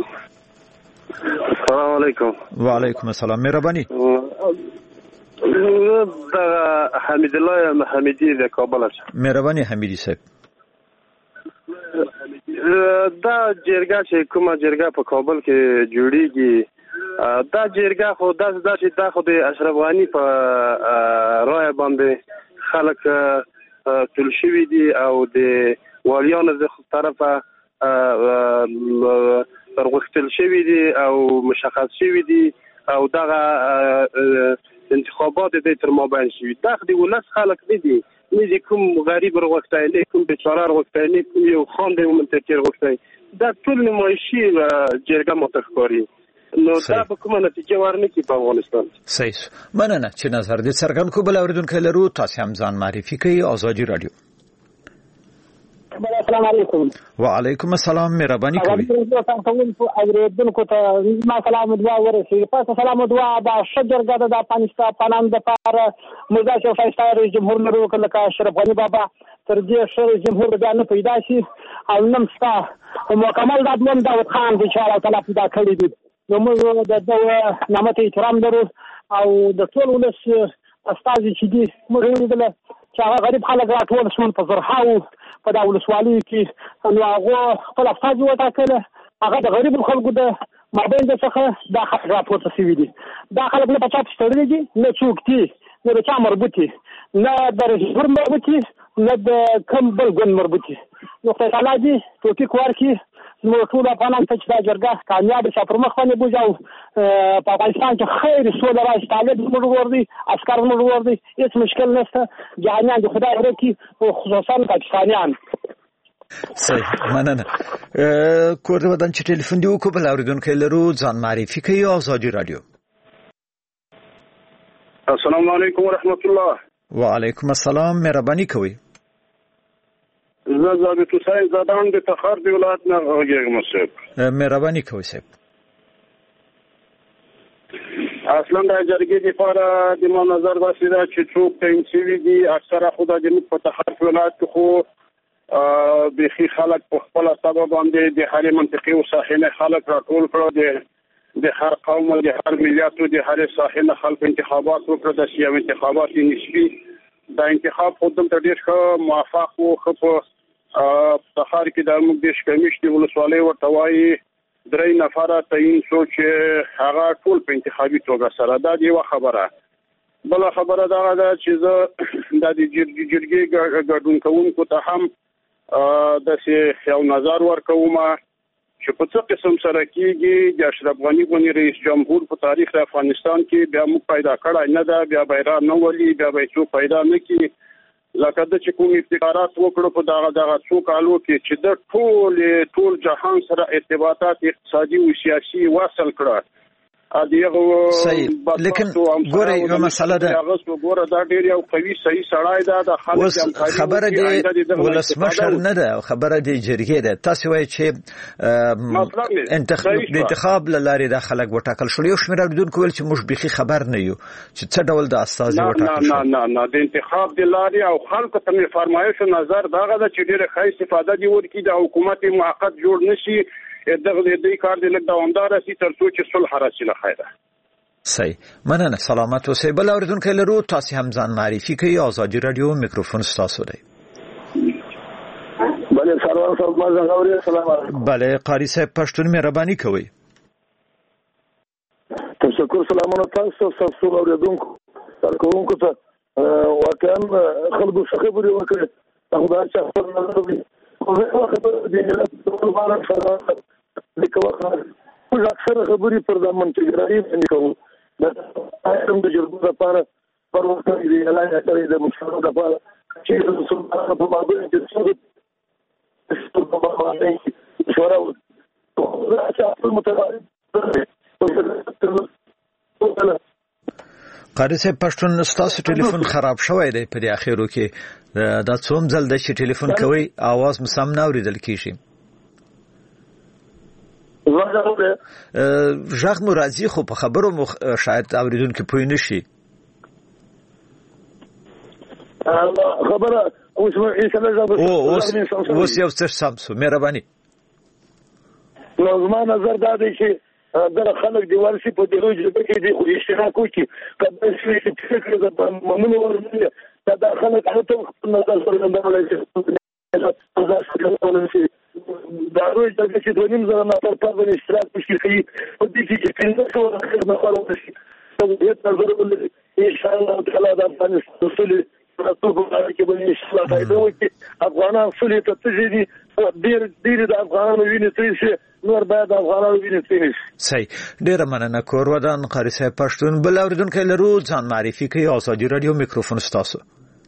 السلام علیکم. وعلیکم السلام. مهرباني. د حمید الله حمیدی د کابل څخه. مهرباني حمیدی صاحب. دا جرګه چې کومه جرګه په کابل کې جوړیږي دا جرګه خو داس داسې دا خو د اشرف غنی په رای باندې خلک تل شوي دي او د والیانو د طرفه ترغښتل شوي دي او مشخص شوي دي او دغه انتخابات د تر مابین شوي دا د ولس خلک نه دي نه دي کوم غریب ورغښتای نه کوم بیچاره ورغښتای نه کوم یو خان دی منتکر ورغښتای دا ټول نمایشي جرګه متخکاری نو دا به کومه نتیجه ورنکړي په افغانستان. صحیح مننه چې نظر دې څرګند کو. بل اوریدونکو لرو تاسو هم ځان معرفي کړئ. آزادي رادیو. السلام علیکم. وعلیکم السلام. مهرباني کوئ. اوریدونکو ته ما سلام دعا ورسي. پس سلام دعا د شجرګه د افغانستان پنان د پار مزاج او شایسته رئیس جمهور نورو کله کا اشرف غنی بابا تر دې شر جمهور د نه پیدا شي او نن ستا مکمل د ادمن داود خان د انشاء الله تعالی پیدا کړی دي. نو موږ د دغه نعمت احترام لرو او د ټول ولس استازي چې دي موږ ولیدل چې هغه غریب خلک راټول شول په زرهاو په دا ولسوالۍ کې نو هغه خپل استازي وټاکله هغه د غریب خلکو د مابین د څخه دا خلک راپورته شوي دي. دا خلک نه په چا پسټړلي دي نه څوک دي نه د چا مربوط دي نه د رژیمر مربوط دي نه د کوم بل ګوند مربوط دي. نو خدای تعالی دې توفیق ورکړي نو ټول افغانان ته چې دا جرګه کامیاب شي پر مخ باندې بوځي او په افغانستان کې خیر سوله راشي طالب موږ وردي عسكر موږ وردي هیڅ مشکل نشته جهانیان د خدای ورکړي او خصوصا پاکستانیان. صحیح مننه. کور د ودان چې ټلیفون دی وکړو. بل اوریدونکو لرو ځان معرفي کوي. آزادي رادیو. السلام علیکم ورحمت الله. وعلیکم السلام. مهرباني کوئ. زه ضابط حسین زادان د تخار دی ولایت نه غږیږم صاحب. مهرباني کوئ صاحب. اصلا د جرګې لپاره د ما نظر داسې ده چې څوک تعیین شوي دي اکثره خو د جنوب په تخار ولایت کې خو بیخي خلک په خپله طبع باندې د هرې منطقې او ساحې نه خلک راټول کړه د هر قوم او د هر ملت او د هرې ساحې نه خلک انتخابات وکړه. داسې یو انتخابات نسبي دا انتخاب خو دلته ډېر ښه موافق و. ښه په تخار کې د موږ د شکمیشتي ولسوالۍ ورته وایي درې نفره تعیین شو چې هغه ټول په انتخابي توګه سره. دا د یوه خبره. بله خبره دغه ده چې زه دا د جرګې ګډون کوونکو ته هم داسې یو نظر ورکوم چې په څه قسم سره کېږي د اشرف غني غونې رئیس جمهور په تاریخ د افغانستان کې بیا موږ پیدا کړی نه ده بیا بیرغ نه ولي بیا به څوک پیدا نه کړي لکه د چې کوم ابتکارات وکړو په دغه دغه څو کالو کې چې د ټول ټول جهان سره ارتباطات اقتصادي او سیاسي وصل کړه. صحیح لیکن ګوره یو مسله ده ګوره دا ډیر یو قوي صحیح سړی ده د خلک جمهوریت خبره دی ولسمشر نه ده خبره دی جرګې ده. تاسو وایي چې انتخاب انتخاب لاره د خلک وټاکل شو. یو شمېر اوریدونکو ویل چې موږ بيخي خبر نه یو چې څه ډول د استازي وټاکل شو. نه نه نه د انتخاب د لارې او خلکو ته می فرمایش نظر دغه ده چې ډیره ښه استفاده دی ورکړي د حکومت موقت جوړ نشي دغه دې کار دې لږ دوامدار شي تر څو چې صلح راشي له خیره. صحیح مننه. سلامت اوسئ. بل اوریدونکو لرو تاسو هم ځان معرفي کوي. آزادي رادیو میکروفون تاسو دی. بله سلام صاحب ما زغوري السلام علیکم. بله قاری صاحب پښتون مهرباني کوي. تشکر سلامونه تاسو تاسو اوریدونکو ترکونکو ته واقعا خلکو خبري وکړي خدای چې خپل نظر دی خو خبره دی ټول باندې سره لیکو موږ اکثر خبرې پر د منتجرایي باندې کوو دا هم د جرګو لپاره پر وخت دی اعلان کړی د مشورو لپاره چې د سلطنت په مابین کې څه په باندې مشوره وکړو چې خپل متعارف قاری صاحب پښتون ستاسو ټلیفون خراب شوی دی په دې اخیرو کې دا څوم ځل د چې ټلیفون کوي आवाज مسم نه اوریدل کیږي. ژغ مو راځي خو په خبرو مو شاید اوریدونکو پوه نشي. خبره اوس ان شاء الله اوس اوس یو څه سم سو مهرباني. نو زما نظر دا دی چې دا خلک دی ورسي په دې لوجه کې دی خو اشتراک وکړي کله چې فکر د ممنوع ورنه دا خلک هغه خپل نظر څرګندولای شي دا روي چې د نیم زره نفر په باندې اشتراک وکړي په دې کې چې څنګه څو خیر نه خلاص شي دې نظر ولري ان شاء الله تعالی د افغانستان اصلي راتلونکو کې به ان شاء الله فائدہ وکړي افغانان اصلي ته تجدي ډیر ډیر د افغانانو ویني ترې شي نور باید افغانانو ویني ترې شي صحیح ډیر مننه کور ودان قاری صاحب پښتون بل اوریدونکو لرو ځان معرفي کوي ازادي رادیو میکروفون ستاسو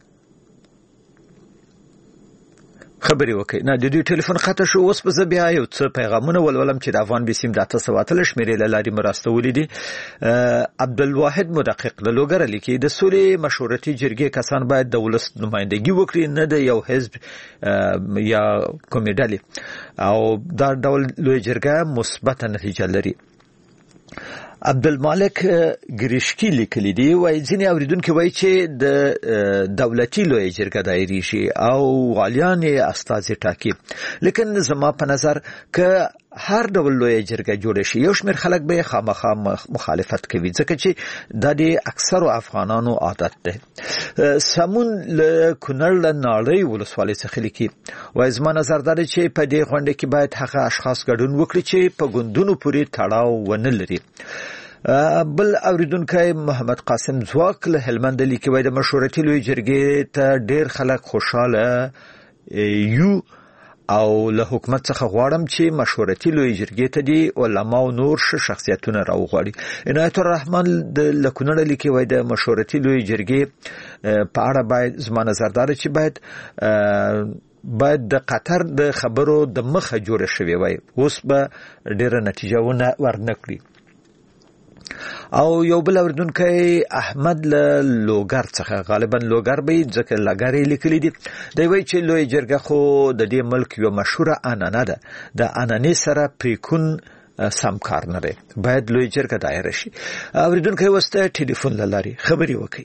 خبري وکي نه د دې ټلیفون خطه شو اوس په بیا یو څه پیغامونه ولولم چې د افغان بسیم د تاسو واتل شمیرې لاري مرستولې دي عبدالواحد مدقق له لوګر لیکي د سولې مشورتي جرګې کسان باید د ولس نمائندګي وکړي نه د یو حزب یا کمیډالي او دا ډول لوی جرګه مثبت نتیجه لري عبدالمالک ګریشکی لیکلی دی وای ځینې اوریدونکو وای چې د دولتي لوی جرګه دایري شي او والیان استازي ټاکي لیکن زما په نظر ک هر ډول لوی جرګه جوړ شي یو شمېر خلک به خامخا مخالفت کوي ځکه چې د دې اکثر افغانانو عادت ده سمون له کونړ له ناړۍ ولسوالۍ څخه لیکي وای زما نظر دا چې په دې غونډه کې باید هغه اشخاص ګډون وکړي چې په ګوندونو پورې تړاو ونه لري بل اوریدونکو محمد قاسم زواک له هلمند لیکي وای د مشورتي لوی جرګې ته ډیر خلک خوشاله یو او له حکومت څخه غواړم چې مشورتي لوی جرګې ته دي علما او نور شخصیتونه راوغواړي عنایت الرحمن د لکونړ لیکي وای د مشورتي لوی جرګې په اړه باید زما نظر دا چې باید باید د قطر د خبرو د مخه جوړه شوی وای اوس به ډیره نتیجه ونه ورنکړي او یو بل اوریدونکو احمد له لوګر څخه غالبا لوګر به ځکه لګری لیکلی دي دی وای چې لوی جرګه خو د دې ملک یو مشهوره عنعنه ده د عنعنې سره پریکون سم کار نه دی باید لوی جرګه دایر شي اوریدونکو وسته ټلیفون لاري خبري وکي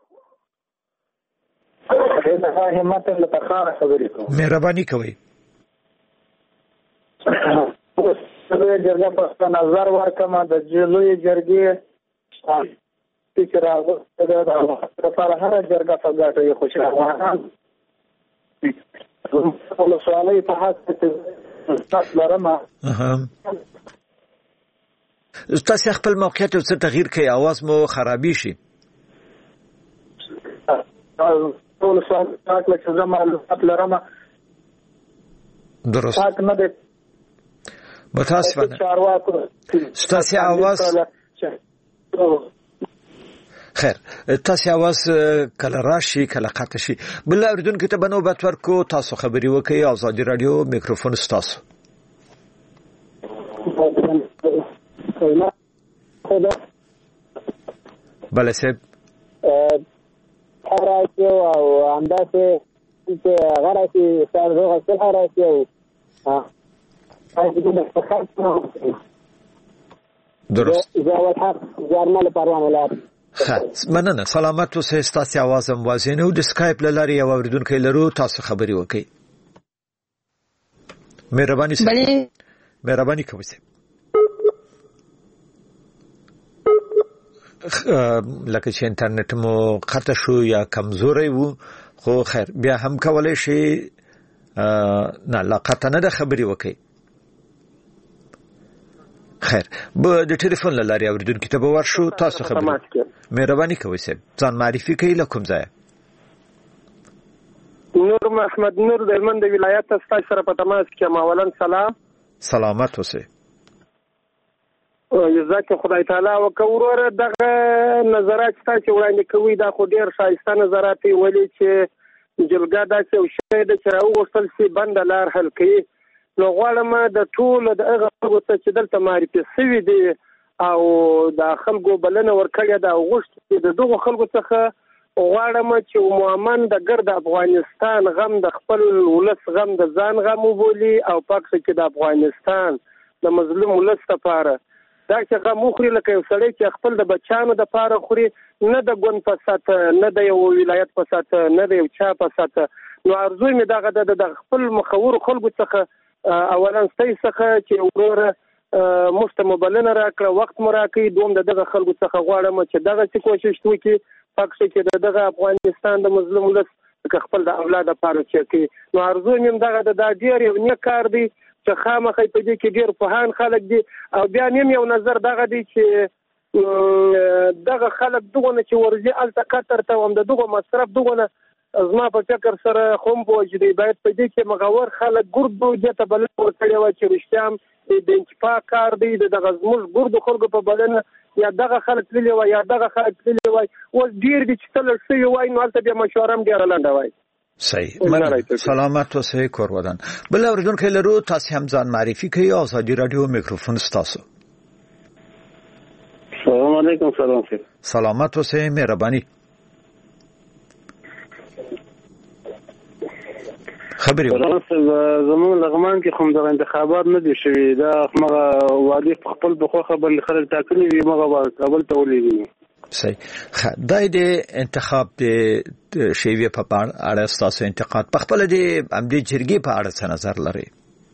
مهرباني کوي لوی جرګه په نظر ورکمه د لوی جرګې فکر راغله د لپاره هر جرګه په ګټه یې خوشاله افغانان ولسوالۍ په حق کې تاسو لرمه تاسو خپل موقعیت او څه تغییر کوي आवाज مو خرابې شي ولسوالۍ په کې زموږ لرمه درست متاسفانه ستاسو आवाज خیر تاسو आवाज کله راشي کله قطع شي بل اوریدونکو ته بنوبت ورکو تاسو خبري وکي ازادي رادیو میکروفون ستاسو بله سب حراجو او انداسه چې غراسي سره غسل حراجو ها درست زاوت حق زارمال پروانه لار خاص مننه سلامت اوسه تاسو आवाज هم وازینو د سکایپ لاري او اوریدونکو لرو تاسو خبري وکي مهرباني سره مهرباني کوئ لکه چې انټرنیټ مو قطع شو یا کمزوري وو خو خیر بیا هم کولای شي نه لا قطع نه د خبري وکي خیر به د ټلیفون لاري اوریدونکو ته به ورشو تاسو خبري مهرباني کوئ سه ځان معرفي کوي لکم ځای نور محمد نور د هلمند ولایت تاسو سره په تماس کې ماولن سلام سلامت اوسه جزاک خدای تعالی وکوره دغه نظرات تاسو وړاندې کوي دا خو ډیر شایسته نظرات ولې چې جلګه داسې او شی د چراو وصل سي بند لار حل کوي نو غواړم د ټول د هغه خلکو چې دلته معرفي شوي دي او د خلکو بلنه ورکړې ده او غوښتي د دغه خلکو څخه غواړم چې عموماً د ګرد افغانستان غم د خپل ولس غم د ځان غم وبولي او پاک چې د افغانستان د مظلوم ولس لپاره دا چې غم مخري لکه یو سړی چې خپل د بچانو د پاره خوري نه د ګون په سات نه د یو ولایت په سات نه د یو چا په سات نو ارزو می دغه د خپل مخور خلکو څخه اولا ستای څخه چې وروره موږ ته مبلنه راکړه وخت مو راکړي دوم دغه خلکو څخه غواړم چې دغه څه کوشش وکړي پکې چې دغه افغانستان د مظلوم ولس که خپل د اولاد لپاره چې کوي نو ارزو مې دغه د ډیر یو نه کار دی چې خامخې په دې کې ډیر پوهان خلک دي او بیا نیم یو نظر دغه دی چې دغه خلک دغه چې ورځي الته قطر ته هم دغه مصرف دغه زما په فکر سره خوم بوج دی باید په دې کې مغور خلک ګرد بوجه ته بل ورکړي و چې رښتیام د انتفاق کار دی دغه زموږ ګرد خلکو په بدن یا دغه خلک تللی وای یا دغه خلک تللی وای او ډیر دي چې تل شي وای نو البته بیا مشوره هم ډیر لاندې وای صحیح من سلامت اوسئ کور ودان بل اوریدونکو لرو تاسو هم ځان معرفي کوي ازادي رادیو میکروفون ستاسو السلام علیکم سلام سلامت اوسئ مهرباني خبري زمون لغمان کې کوم د انتخابات نه دي شوي دا مغه وادي خپل بخو خبر خلک ټاکلي وي مغه کابل ته ولېږي صحیح دا د انتخاب د شیوه په اړه تاسو انتقاد په خپل د امدي جرګي په اړه څه نظر لري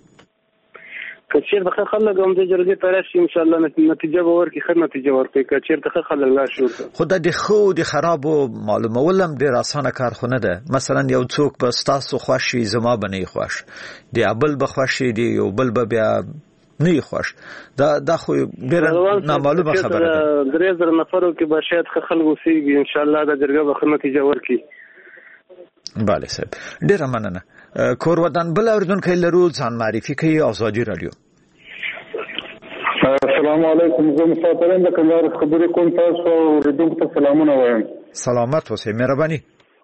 کچیر د خلک هم د جرګې ترشي ان شاء الله نتیجه به ورکړي خدمت نتیجه ورکړي کچیر د خلک لا شو خدای د خو د خرابو معلومولم ډیر اسانه کار خونه ده مثلا یو څوک به تاسو خوشي زما بنې خوش دی ابل بخوشي دی یو بل به بیا نه خوش دا دا خو ډیر نامعلومه خبره ده درې زره نفرو کې به شاید خلک وسیږي ان شاء الله د جرګې به خدمت نتیجه ورکړي bale صاحب ډیر مننه کور ودان بل اوردونکو لرو ځان معرفي کوي ازادي رادیو السلام علیکم زه مسافرین د کندهار خبرې کوم تاسو اوریدونکو ته سلامونه وایم سلامت اوسئ مهرباني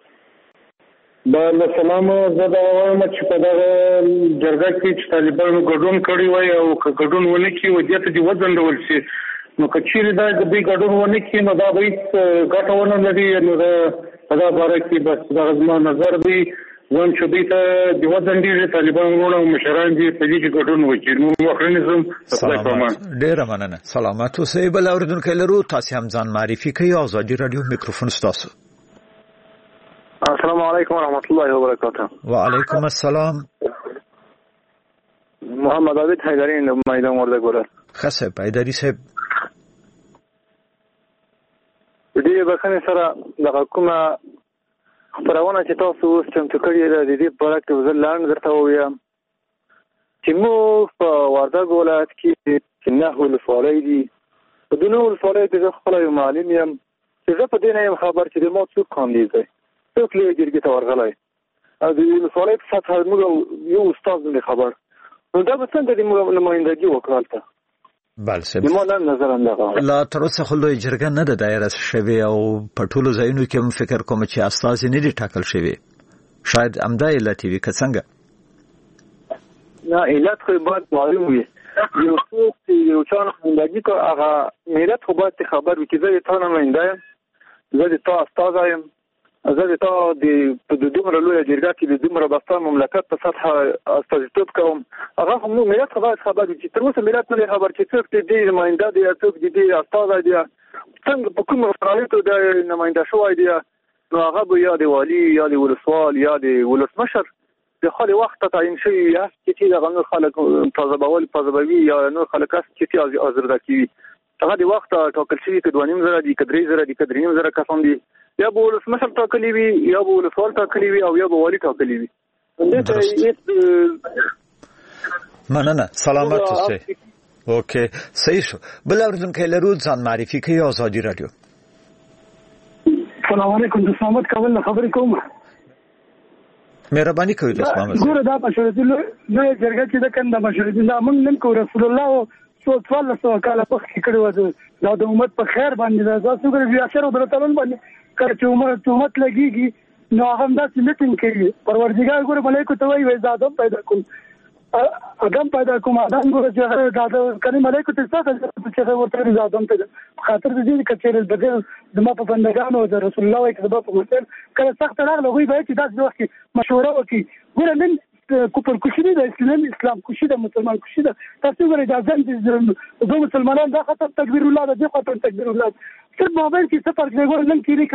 بل سلام زه دا وایم چې په دغه جرګه کې چې طالبانو ګډون کړی وای او ګډون ونه کړي و دې ته دی وزن ډول شي نو کچېری دا د دې ګډون ونه کړي نو دا به هیڅ ګټونه لري نو دا په دا باره کې بس دا زما نظر دی وان چې دې ته د وزن ډیر طالبانو او مشران دي په دې کې ګډون وکړي نو مخرنزم سلامات ډیر مننه سلامات اوسئ بل اوریدونکو لرو تاسو هم ځان معرفي کوي ازادي رادیو میکروفون ستاسو السلام علیکم ورحمۃ اللہ وبرکاتہ وعلیکم السلام محمد عابد حیدری میدان ورده ګورل خاصه حیدری صاحب دې بخنه سره د حکومت خبرونه چې تاسو اوس چمتو کړی د دې په اړه کې ځلان درته وایم چې مو په وردګ ولایت کې چې نه ولسوالۍ دي په دونه ولسوالۍ کې زه خپل یو معلم یم چې زه په دې نه یم خبر چې د مو څوک کاندید دی څوک لې جرګې ته ورغلی او د ولسوالۍ په سطح موږ یو استاد نه خبر نو دا به څنګه د موږ نمائندګي وکړه بل څه لا تر اوسه خو لوی جرګه نه ده دایره شوی او په ټولو ځایونو کې هم فکر کوم چې استاد نه دي ټاکل شوی شاید امدا علت وي که څنګه نه علت خو باید معلوم وي یو څوک یو چا نمائندګي کوي هغه ملت خو باید خبر وي چې زه تا نماینده یم زه د تا استاد یم زه د تا د دومره لویه جرګه کې د دومره بسته مملکت په سطح استازیتوب کوم هغه هم نو ملت خو باید خبر وي چې تر اوسه ملت نه دی خبر چې څوک د دې نماینده دی څوک د دې استازی دی څنګه په کومو شرایطو د نماینده شوی دی نو هغه به یا د والي یا د ولسوال یا د ولسمشر د خالي وخت تعیین شوی یا چې د غنو خلک تازهبول تازهبوي یا نو خلک چې ازرده کوي هغه د وخت ټاکل شوی کې دوه نیم زره دي کدرې زره دي کدرې نیم زره کسان دي یا به ولسمشر ټاکلی وي یا به ولسوال ټاکلی وي او یا به والي ټاکلی وي مننه سلامت اوسئ اوکې صحیح شو بل اوریدونکو لرو ځان معرفي کوي ازادي رادیو السلام علیکم د سلامت کول خبرې کوم مهرباني کوي د سلامت ګوره دا مشورتي نو جرګه چې د کنده مشورتي دا موږ نن کو رسول الله څو څوال سو کاله په کې کړو دا د امت په خیر باندې دا څو ګر بیا سره درتلون باندې کړ چې امت امت لګيږي نو هغه دا چې میټینګ کوي پروردګار ګوره ملائکه ته وایي وای زادم پیدا کوم ادم پیدا کوم ادم ګوره چې دا کني ملائکه ته څه چې ورته زادم پیدا خاطر دې کچېر د ما په بندګانو د رسول الله وایي کده په مثال کله سخت راغله وایي چې دا د وخت مشوره وکي ګوره نن کوپر کوشي د اسلام اسلام کوشي د مسلمان کوشي د تاسو غره د ځان د دوه مسلمانانو د خطر تکبیر الله د خطر تکبیر الله څه موبایل کې څه فرق دی ګور نن کې کار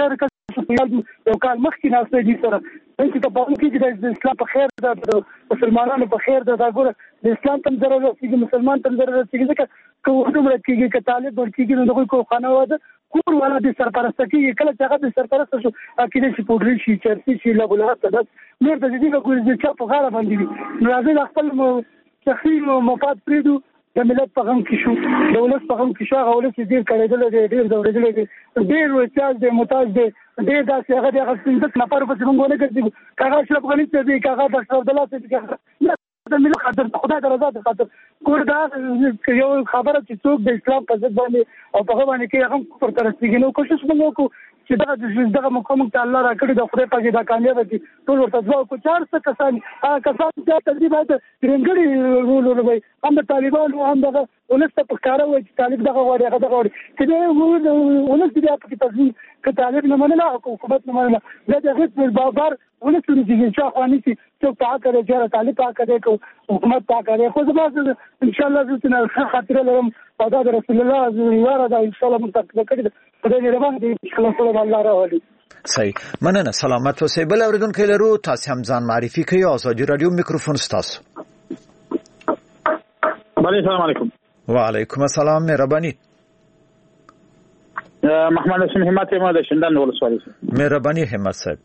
یو کال مخکې ناسته دي سره چې ته په کې د اسلام په خیر د مسلمانانو په خیر د ګوره د اسلام تم ضرر رسیږي مسلمان تم ضرر رسیږي ځکه کوم کېږي که طالب ورکېږي نو دغه کو خانه واده کور والا د سرپرست کېږي کله چې هغه د سرپرست شو کېدای شي پوډري شي چرسي شي لګولات بس نور د دې ګوري چې په غاړه باندې وي نو راځي خپل شخصي مفاد پریدو د ملت په غم کې شو د ولس په غم کې شو هغه ولس چې ډېر کړېدل دي ډېر ډېر دي ډېر وچاز دي متاز دي ډېر داسې هغه د هغه څنګه نفر په څنګه ونه کوي کاغه اشرف غنی ته دي کاغه ډاکټر عبد الله ته دي د ملت خاطر خدای د رضا خاطر کور دا یو خبره چې څوک د اسلام په ضد باندې او په باندې کې هغه پر ترستګي نو کوشش وکړو چې دا دغه مقام ته الله راکړي د خدای په دا کامیاب دي ټول ورته ځو کو چار څه کسان هغه کسان چې تقریبا رنګړي رول وروي هم د طالبانو هم دغه ولست په کار وي چې طالب دغه وړي هغه دغه وړي چې دا ولست دې په کې تاسو ک طالب نه مننه حکومت نه مننه دا دغه بابر ولست دې چې اخواني چې پاک کړي چې طالب پاک کړي کو حکومت پاک کړي خو زما ان شاء الله زه خاطر لرم او دا رسول الله زویواره دا ان شاء الله متقبل کړي خدای دې رحم دې ان شاء الله صلی الله راولي صحیح مننه سلامت اوسئ بل اوریدونکو لرو تاسو هم ځان معرفي کړئ او ازادي رادیو میکروفون ستاسو بله سلام علیکم وعلیکم السلام مهرباني محمد حسین همت ما د شندان ولسوالۍ مهرباني همت صاحب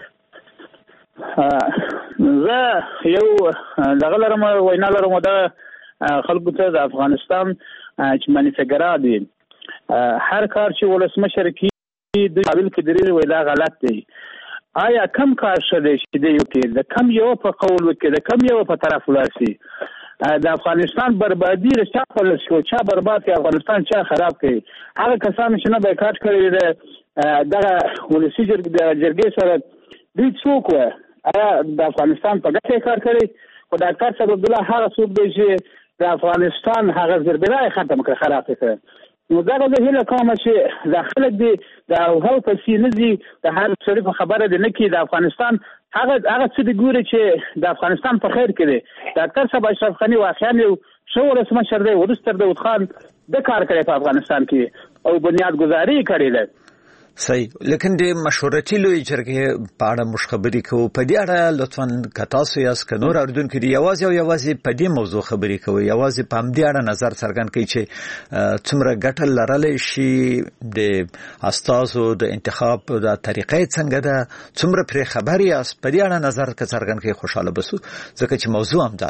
زه یو دغه لرم وینا لرم د خلکو ته د افغانستان چې منیفګرا دي هر کار چې ولسمشر کې د قابل کې درې ویلا غلط دی آیا کم کار شته چې دی یو کې د کم یو په قول وکړي د کم یو په طرف ولاسي د افغانستان بربادي رچا خلک شو چا برباد کې افغانستان چا خراب کړي هغه کسان چې نه بیکاټ کړی دی دغه ولسی جرګې سره دوی څوک و آیا د افغانستان په ګټه کار کړی خو ډاکټر صاحب عبد الله هغه څوک دی چې د افغانستان هغه زربرای ختم کړ خراب کړ نو دا د هیله کوم چې د خلک دی د هو په سینځي د هر څه په خبره ده نه کې د افغانستان هغه هغه څه دی ګوري چې د افغانستان په خیر کې دی ډاکټر صاحب اشرف غنی واقعا یو شو رسمشر دی ورستر د خان د کار کوي په افغانستان کې او بنیاد گذاری کړی دی صحیح لیکن د مشورتي لوی جرګې په اړه مش خبرې کوو په دې اړه لطفاً کتاسو یاس کنور اردوونکو دی یوازې او یوازې په دې موضوع خبرې کوي یوازې په دې اړه نظر څرګند کوي چې څومره ګټه لرلې شي د استازو د انتخاب د طریقې څنګه ده څومره پر خبري یاس په دې اړه نظر څرګند کوي خوشاله بسو ځکه چې موضوع هم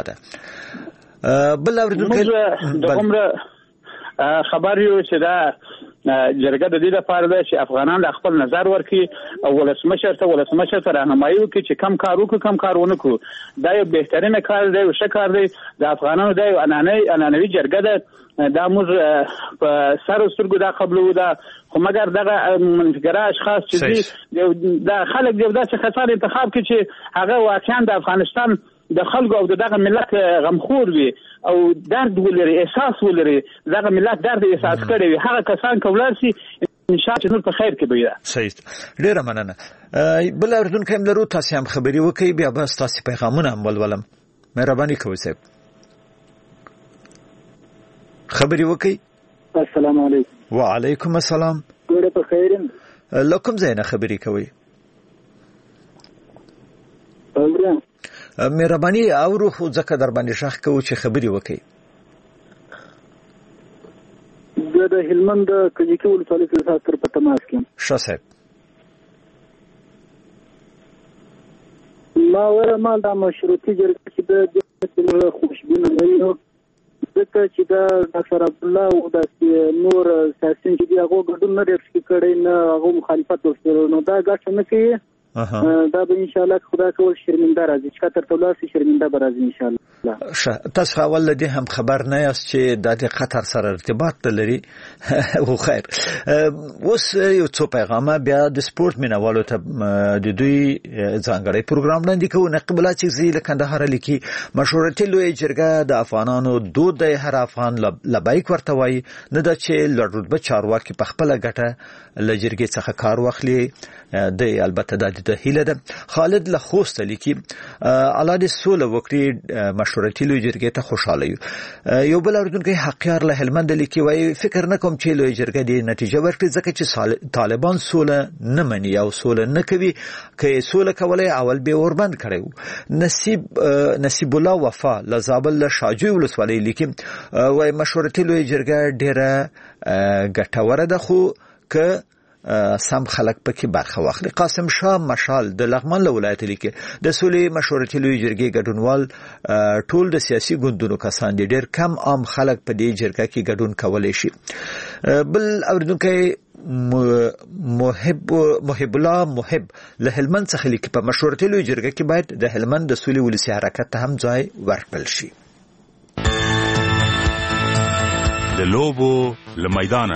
ده بل اردوونکو د عمره خبر یو چې دا جرګه د دې لپاره ده چې افغانان خپل نظر ورکړي او ولسمشر ته ولسمشر ته راهنمایي وکړي چې کم کار وکړو کم کار ونه کړو دا یو بهترینه کار دی او ښه کار دی د افغانانو دا یو اناني انانوي جرګه ده دا موږ په سر سترګو دا قبلو دا خو مګر دغه منفګرا اشخاص چې دا خلک دی داسې خسار انتخاب کړي چې هغه واقعا د افغانستان د خلکو او دغه ملت غمخور وي او درد ولري احساس ولري دغه ملت درد احساس کړي وي هغه کسان کولای شي ان شاء الله په خیر کې وي صحیح ډیره مننه بل اردوونکو هم لرو تاسو هم خبري وکي بیا به تاسو پیغامونه هم ولولم مهرباني کوئ صاحب خبري وکي السلام علیکم وعلیکم السلام ډیره په خیر لکم زینه خبري کوي اورم مهرباني او روح ځکه در باندې شخ کوو چې خبري وکي د هلمند کجکی ولسوالۍ سره تر په تماس کې ښه صاحب ما وره ما د مشروطي جرګې چې د خوشبینه نه یو ځکه چې دا ډاکټر عبد الله او د نور سیاسيون چې هغه ګډون نه لري کړي نه هغه مخالفت وکړي نو دا ګټه نه کوي دا به ان شاء الله خدا کول شرمنده راځي چې تر تولاسي شرمنده به راځي ان شاء الله ښه تاسو اول دې هم خبر نه یاست چې د قطر سره ارتباط لري او خیر اوس یو څو پیغامه بیا د سپورت مینوالو ته د دوی ځانګړي پروګرام وړاندې کوي نقبلا چې زی کندهار لیکي مشورتي لوی جرګه د افغانانو دود د هر افغان لبیک ورته وایي نه د چې لړ رتبه چارواکي په خپل ګټه لجرګي څخه کار واخلي د البته د د هیله ده خالد له خوست لیکي الله دې سوله وکړي مشورتي لوی جرګې ته خوشاله یو یو بل اردوونکی حقیار له هلمند لیکي وایي فکر نه کوم چې لوی جرګه دې نتیجه ورکړي ځکه چې طالبان سوله نه مني او سوله نه کوي که سوله کولای اول به اوربند کړو نصیب نصیب الله وفا له زابل له شاجوی ولسوالۍ لیکي وایي مشورتي لوی جرګه ډیره ګټوره ده خو که سم خلک پکې برخه واخلي. قاسم شاه مشال د لغمان له ولایت لیکي د سولې مشورتي لوی جرګې ګډونوال ټول د سیاسي ګوندونو کسان دي ډېر کم عام خلک په دې جرګه کې ګډون کولای شي. بل اوریدونکي محب محب الله محب له هلمند څخه لیکي په مشورتي لوی جرګه کې باید د هلمند د سولې ولسي حرکت ته هم ځای ورکړل شي. د لوبو له میدانه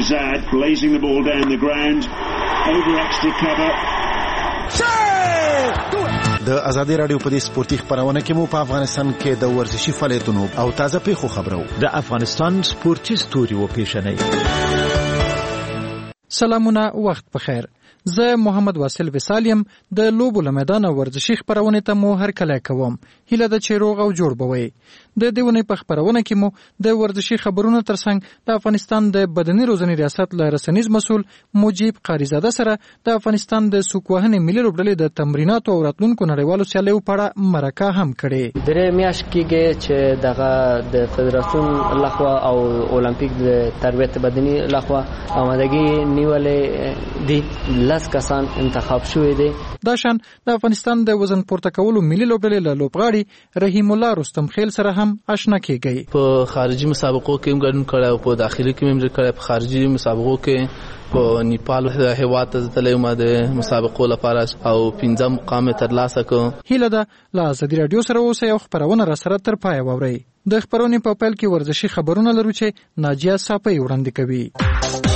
د ازادي رادیو په دې سپورتي خبرونه کې مو په افغانستان کې د ورزشي فعالیتونو او تازه پیښو خبرو د افغانستان سپورتي ستوري و پیښنې. سلامونه وخت بخیر. زه محمد واصل وسالیم د لوبو له میدانه ورزشي خبرونه ته مو هر کله کوم. هیله د چې روغ او جوړ بوي. د دیونه په خبرونه کې مو د ورزشي خبرونو ترڅنګ د افغانستان د بدني روزنې ریاست له رسنیز مسول مجيب قاریزاده سره د افغانستان د سوکوهنې ملي لوبډلې د تمریناتو او راتلونکو نړیوالو سیالیو په اړه مرکه هم کړې. درې میاشتې کېږي چې دغه د فدراسیون لخوا او اولمپیک د تربیت بدني لخوا آمادګي نیولې دي. لاس کسان انتخاب شوې دي. دا شان د افغانستان د وزن پورته کولو ملي لوبډلې له لوبغاړي رحیم الله رستم خیل سره هم آشنا کیږي. په خارجي مسابقو کې هم ګډون کړی او په داخلي کې هم کړی. په خارجي مسابقو کې په نیپال د هیواد ته تللی ما د مسابقو لپاره او پنځم مقام ترلاسه کړ. هیله ده له ازادي رادیو سره اوسئ او خبرونه را سره تر پای واورئ. د خبرونې په پیل کې ورزشي خبرونه لرو چې ناجیه صافی وړاندې کوي.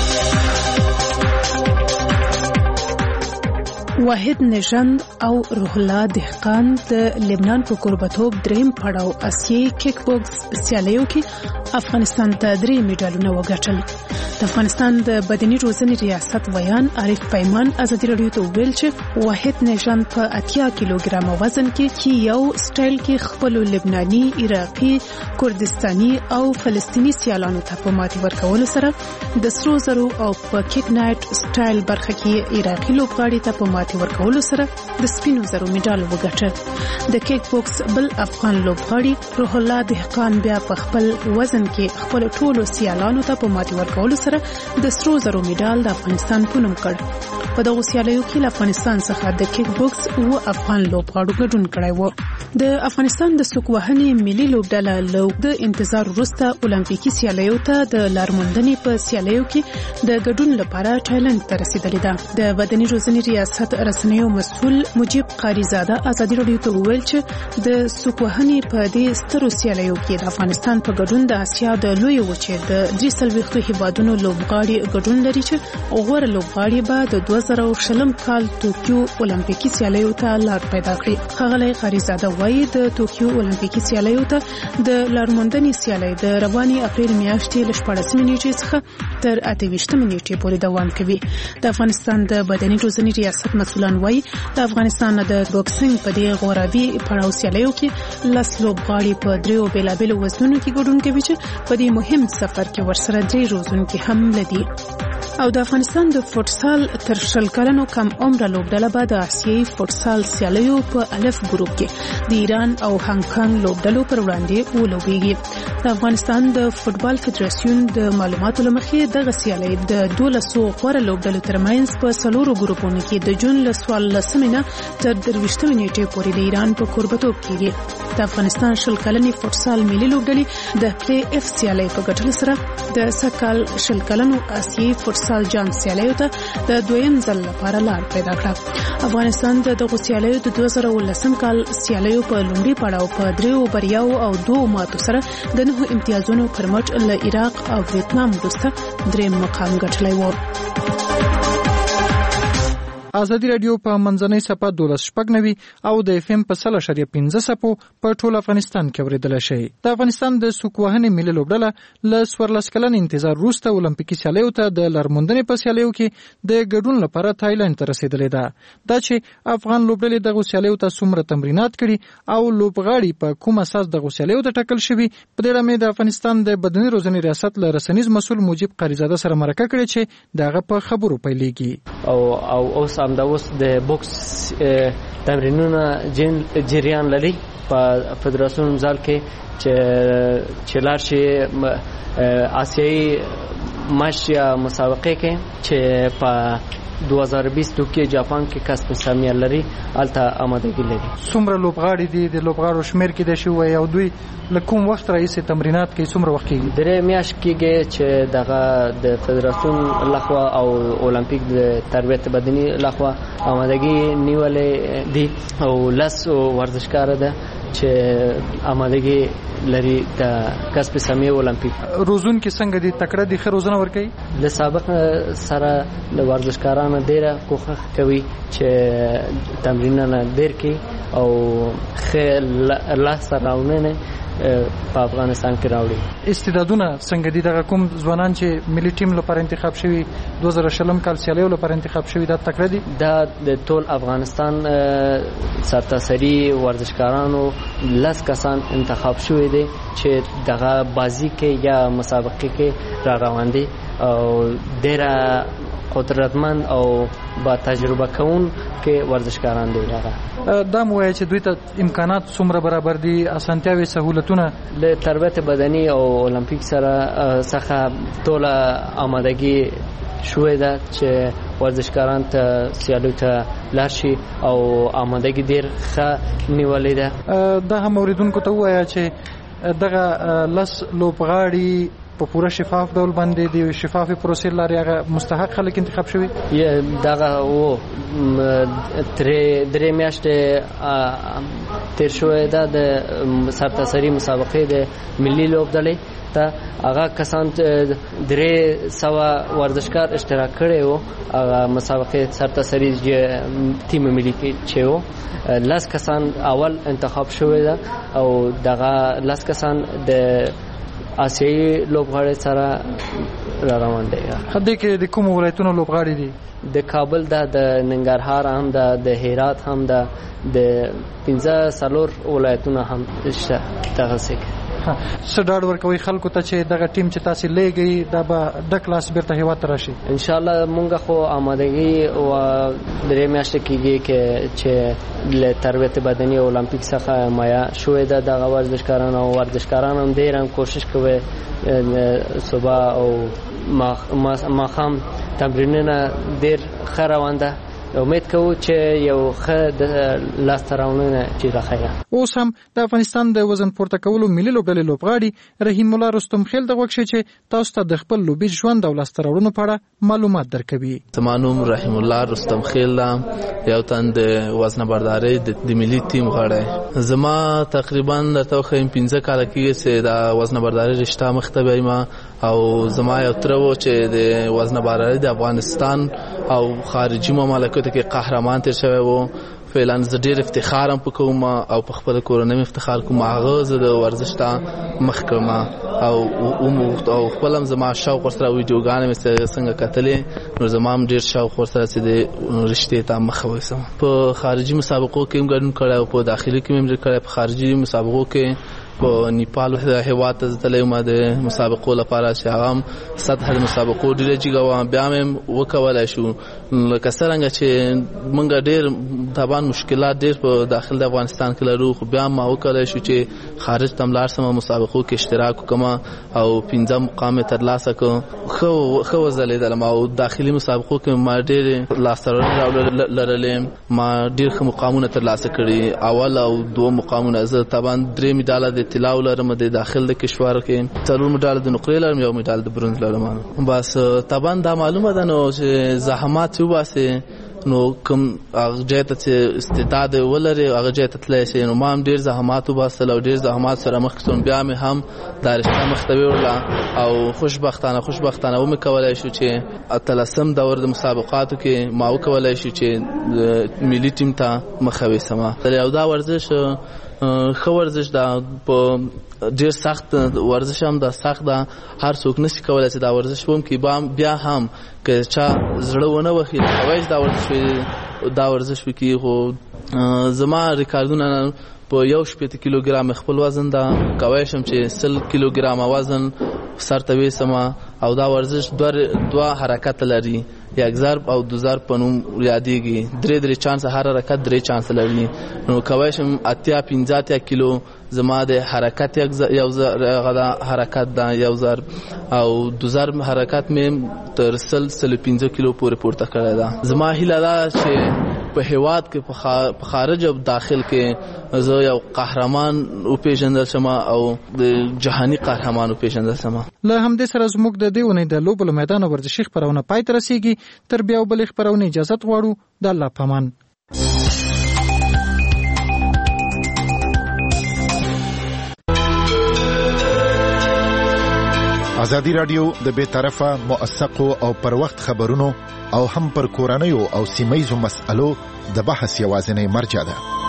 واحد نژند او روح الله دهقان د لبنان په قربتوب دریم پړاو اسیایي کیک بوکس سیالیو کې افغانستان ته درې میډالونه وګټل. د افغانستان د بدني روزنې ریاست ویان عارف پیمان ازادي رادیو ته ویل چې واحد نژند په اتیا کیلوګرام وزن کې چې یو سټایل کې خپل لبناني، عراقي، کردستاني او فلسطیني سیالانو ته په ماتې ورکولو سره د سرو زرو او په کیک نایټ سټایل برخه کې عراقي لوبغاړي ته په ماتې ورکولو سره د سپینو زرو میډال وګټه. د کیک بوکس بل افغان لوبغاړي روح الله دهقان بیا په خپل وزن کې خپل ټولو سیالانو ته په ماتې ورکولو سره د سرو زرو میډال د افغانستان په نوم کړ. په دغه سیالیو کې له افغانستان څخه د کیک بوکس او افغان لوبغاړو ګډون کړی و. د افغانستان د سوکوهنې ملي لوبډله له د انتظار وروسته اولمپیکي سیالیو ته د لارموندنې په سیالیو کې د ګډون لپاره ټایلند ته رسیدلې ده. د بدني روزنې ریاست رسنیو مسؤل مجيب قاریزاده ازادي رادیو ته ویل چې د سوکوهنې په دې سترو سیالیو کې د افغانستان په ګډون د اسیا د لوی وچې د درې سلويختو هیوادونو لوبغاړي ګډون لري چې غوړ لوبغاړي به د دوه زره شلم کال ټوکیو اولمپیکي سیالیو ته لار پیدا کړي. ښاغلی قاریزاده وایي د ټوکیو اولمپیکي سیالیو ته د لارموندنې سیالۍ د رواني اپریل میاشتې له شپاړسمې نیټې څخه تر اته ویشتمې نیټې پورې دوام کوي. د افغانستان د بدني روزنې ریاست مسؤلان وایي د افغانستان د بوکسینګ په دې غوراوي پړاو سیالیو کې لس لوبغاړي په دریو بیلابیلو وزنونو کې ګډون کوي چې په دې مهم سفر کې ورسره درې روزونکي هم لدي. او د افغانستان د فوټسال تر شل کلنو کم عمره لوبډله به د آسیایي فوټسال سیالیو په الف ګروپ کې د ایران او هانګ کانګ لوبډلو پر وړاندې ولوبېږي. د افغانستان د فوټبال فدراسیون د معلوماتو لمخې دغه سیالي د دولسو غوره لوبډلو ترمنځ په څلورو ګروپونو کې د جون له څوارلسمې نه تر درویشتمې نیټې پورې د ایران په کوربتوب کېږي. د افغانستان شل کلنې فوټسال ملي لوبډلې د پلی اف سیالۍ په ګټلو سره د سکهال شل کلنو آسیایي فوټسال جام سیالیو ته د دویم ځل لپاره لار پیدا کړه. افغانستان د دغه سیالیو د دوه زره ولسم کال سیالیو په لومړي پړاو په دریو بریاو او دوه ماتو سره د نهو امتیازونو پر مټ له عراق او ویتنام وروسته دریم مقام ګټلی و. ازادي رادیو په منځنۍ صفه دولس شپږ نوي او د اف ام په سل اشاریه پنځه صفو په ټول افغانستان کې اوریدل شي. د افغانستان د سوکوهنې ملي لوبډله له څوارلس کلن انتظار وروسته اولمپیکي سیالیو ته د لارموندنې په سیالیو کې د ګډون لپاره تایلند ته رسیدلې ده. دا چې افغان لوبډلې دغه سیالیو ته څومره تمرینات کړي او لوبغاړي په کوم اساس دغه سیالیو ته ټاکل شوي، په دې اړه د افغانستان د بدني روزنې ریاست له رسنیز مسؤل مجيب قریزاده سره مرکه کړې چې دغه په خبرو پیلېږي. او او اوس هم د اوس د بوکس تمرینونه جریان لري په فدراسیون ځال کې چې چې لار شي آسیایي ماش یا مسابقه کې چې په دو هزار بیست کې جاپان کې کسب سامیه لري الته آمادګي لري. څومره لوبغاړي دي د لوبغاړو شمیر کې د شو وي او دوی لکوم وخت راځي تمرینات کوي څومره وخت کېږي؟ درې میاشت کېږي چې دغه د فدراسیون لخوا او اولمپیک د تربیت بدني لخوا آمادګي نیولې دي او لس ورزشکار ده چې آمادګي لري د کسب سامیه اولمپیک. روزون کې څنګه دي تکړه دي خو روزنه ورکوي؟ د سابق سره د ورزشکارانو ډیره کوښښ کوي چې تمرینونه ډیر کړي او خیر لاس راوړنه په افغانستان کې راوړي. استعدادونه څنګه دي؟ دغه کوم ځوانان چې ملي ټیم لپاره انتخاب شوي دوه زره شلم کال سیالیو لپاره انتخاب شوي دا تکړه دي؟ دا د ټول افغانستان سرتاسري ورزشکارانو لس کسان انتخاب شوي دي چې دغه بازی کې یا مسابقه کې را روان دي او ډیره قدرتمند او با تجربه کون کې ورزشکاران دي. هغه دا مو وایي چې دوی ته امکانات څومره برابر دي، اسانتیاوي سہولتونه له تربیت بدني او اولمپیک سره څخه ټول آمادګي شوې ده چې ورزشکاران ته سیالیو ته لاړ شي او آمادګي ډیر ښه نیولې ده. دا هم اوریدونکو ته وایي چې دغه لس لوبغاړي په پوره شفاف ډول باندې دی شفافي پروسې لري هغه مستحق خلک انتخاب شوي. دغه و ترې درې میاشتې تیر شوې ده د سرتاسري مسابقې د ملي لوبډلې ته هغه کسان درې سوه ورزشکار اشتراک کړی وو هغه مسابقې سرتاسري تیم ملي کې چې وو لس کسان اول انتخاب شوې ده او دغه لس کسان د آسیایي لوبغاړي سره را روان دي. خدای کې د کوم ولایتونو لوبغاړي دي؟ د کابل ده، د ننګرهار هم ده، د هرات هم ده، د پنځه څلور ولایتونه هم شته. دغه څه څه ډاډ ورکوي خلکو ته چې دغه ټیم چې تاسو لېږئ دا به د کلاس بیرته هیواد ته راشي؟ ان شاء الله مونږ خو آمادګي او درې میاشتې کېږي کې چې له تربیت بدني او اولمپیک څخه مایا شوې ده. دغه ورزشکاران او ورزشکاران هم ډېر هم کوشش کوي صبح او ماښام تمرینونه ډېر ښه روان ده. امید کوو چې یو ښه د لاسته راوړنه چې راخیه. اوس هم د افغانستان د وزن پورته کولو ملي لوبډلې لوبغاړي رحیم الله رستم خیل د غوښتي چې تاسو ته د خپل لوبي ژوند او لاسته راوړنو په اړه معلومات درکوي. زمانوم رحیم الله رستم خیل یو تن د وزن برداري د ملي ټیم غړی. زما تقریبا درته خو پنځه کال کېږي چې د وزن برداري رشته مخته بیمه او زما یو تر و چې د وزن برداري د افغانستان او خارجي مملکتو کې قهرمان تیر شوی وو. فعلا زه ډېر افتخار هم کوم او په خپل کورنۍ افتخار کوم. هغه زه د ورزش ته مخ کوم او او خپل هم زما شوق ورسره ویډیوګانې مې څنګه کتلې نو زما هم ډېر شوق ورسره چې د رشتې ته مخ ووسم. په خارجي مسابقو کې هم ګډون کړی او په داخلي کې هم کړی. په خارجي مسابقو کې په نیپال هیواد ته تللی ما د مسابقو لپاره چې هغه هم سطح د مسابقو ډېره جګه وه. بیا مې وکولی شو لکه څرنګه چې موږ ډېر طبعا مشکلات ډېر په داخل د افغانستان کې لرو خو بیا ما وکولی شو چې خارج ته هم لاړ شم مسابقو کې اشتراک وکړم او پنځه مقام یې ترلاسه کړ. ښه وځلېدلم او داخلي مسابقو کې ما ډېرې لاسته راوړنې لرلې. ما ډېر ښه مقامونه ترلاسه کړي. اول او دوه مقامونه زه طبعا درې مډاله د طلا ولرم د داخل د کشور کې، څلور مډال د نقرې لرم، یو مډال د برونز لرم. بس طبعا دا معلومه ده نو چې زحمات وباسي نو کوم هغه ځای ته چې استعداد ولري هغه ځای ته تللی شي. نو ما هم ډېر زحمات وباسل او ډېر زحمات سره مخکې شوم. بیا مې هم دا رشته مخ ته وړله او خوشبختانه خوشبختانه ومې کولی شو چې اتلسم دور د مسابقاتو کې ما وکولی شو چې ملي ټیم ته مخه ویسم. او دا ورزش ښه ورزش ده، په ډېر سخت ورزش هم ده، سخت ده، هر څوک نشي کولی چې دا ورزش وکړي. بیا هم که چا زړه ونه وخي کولی دا ورزش دا ورزش وکړي. خو زما ریکارډونه په یو شپېته کیلوګرام خپل وزن ده، کولی شم چې سل کیلوګرامه وزن سر ته ویسم. او دا ورزش دوه حرکت لري، یک ضرب او دو ضرب په نوم یادېږي. درې درې چانس هر حرکت درې چانس لري. نو کولی شم اتیا پنځه اتیا کیلو زما د حرکت یو حرکت ده یو ضرب، او دو ضرب حرکت مې تر سل سل پنځه کیلو پورې پورته کړی ده. زما هیله ده چې په هیواد کې په خارج او داخل کې زه یو قهرمان وپېژندل شم او د جهاني قهرمان وپېژندل شم. له همدې سره زموږ د دې اونۍ د لوبو له میدانه ورزشي خپرونه پای ته رسیږي. تر بیا بلې خپرونې اجازه غواړو. د الله په امان. ازادي رادیو د بے طرفه موثقو او پر وخت خبرونو او هم پر کورنیو او سیمایي مسایلو د بحث یوازینی مرجع ده.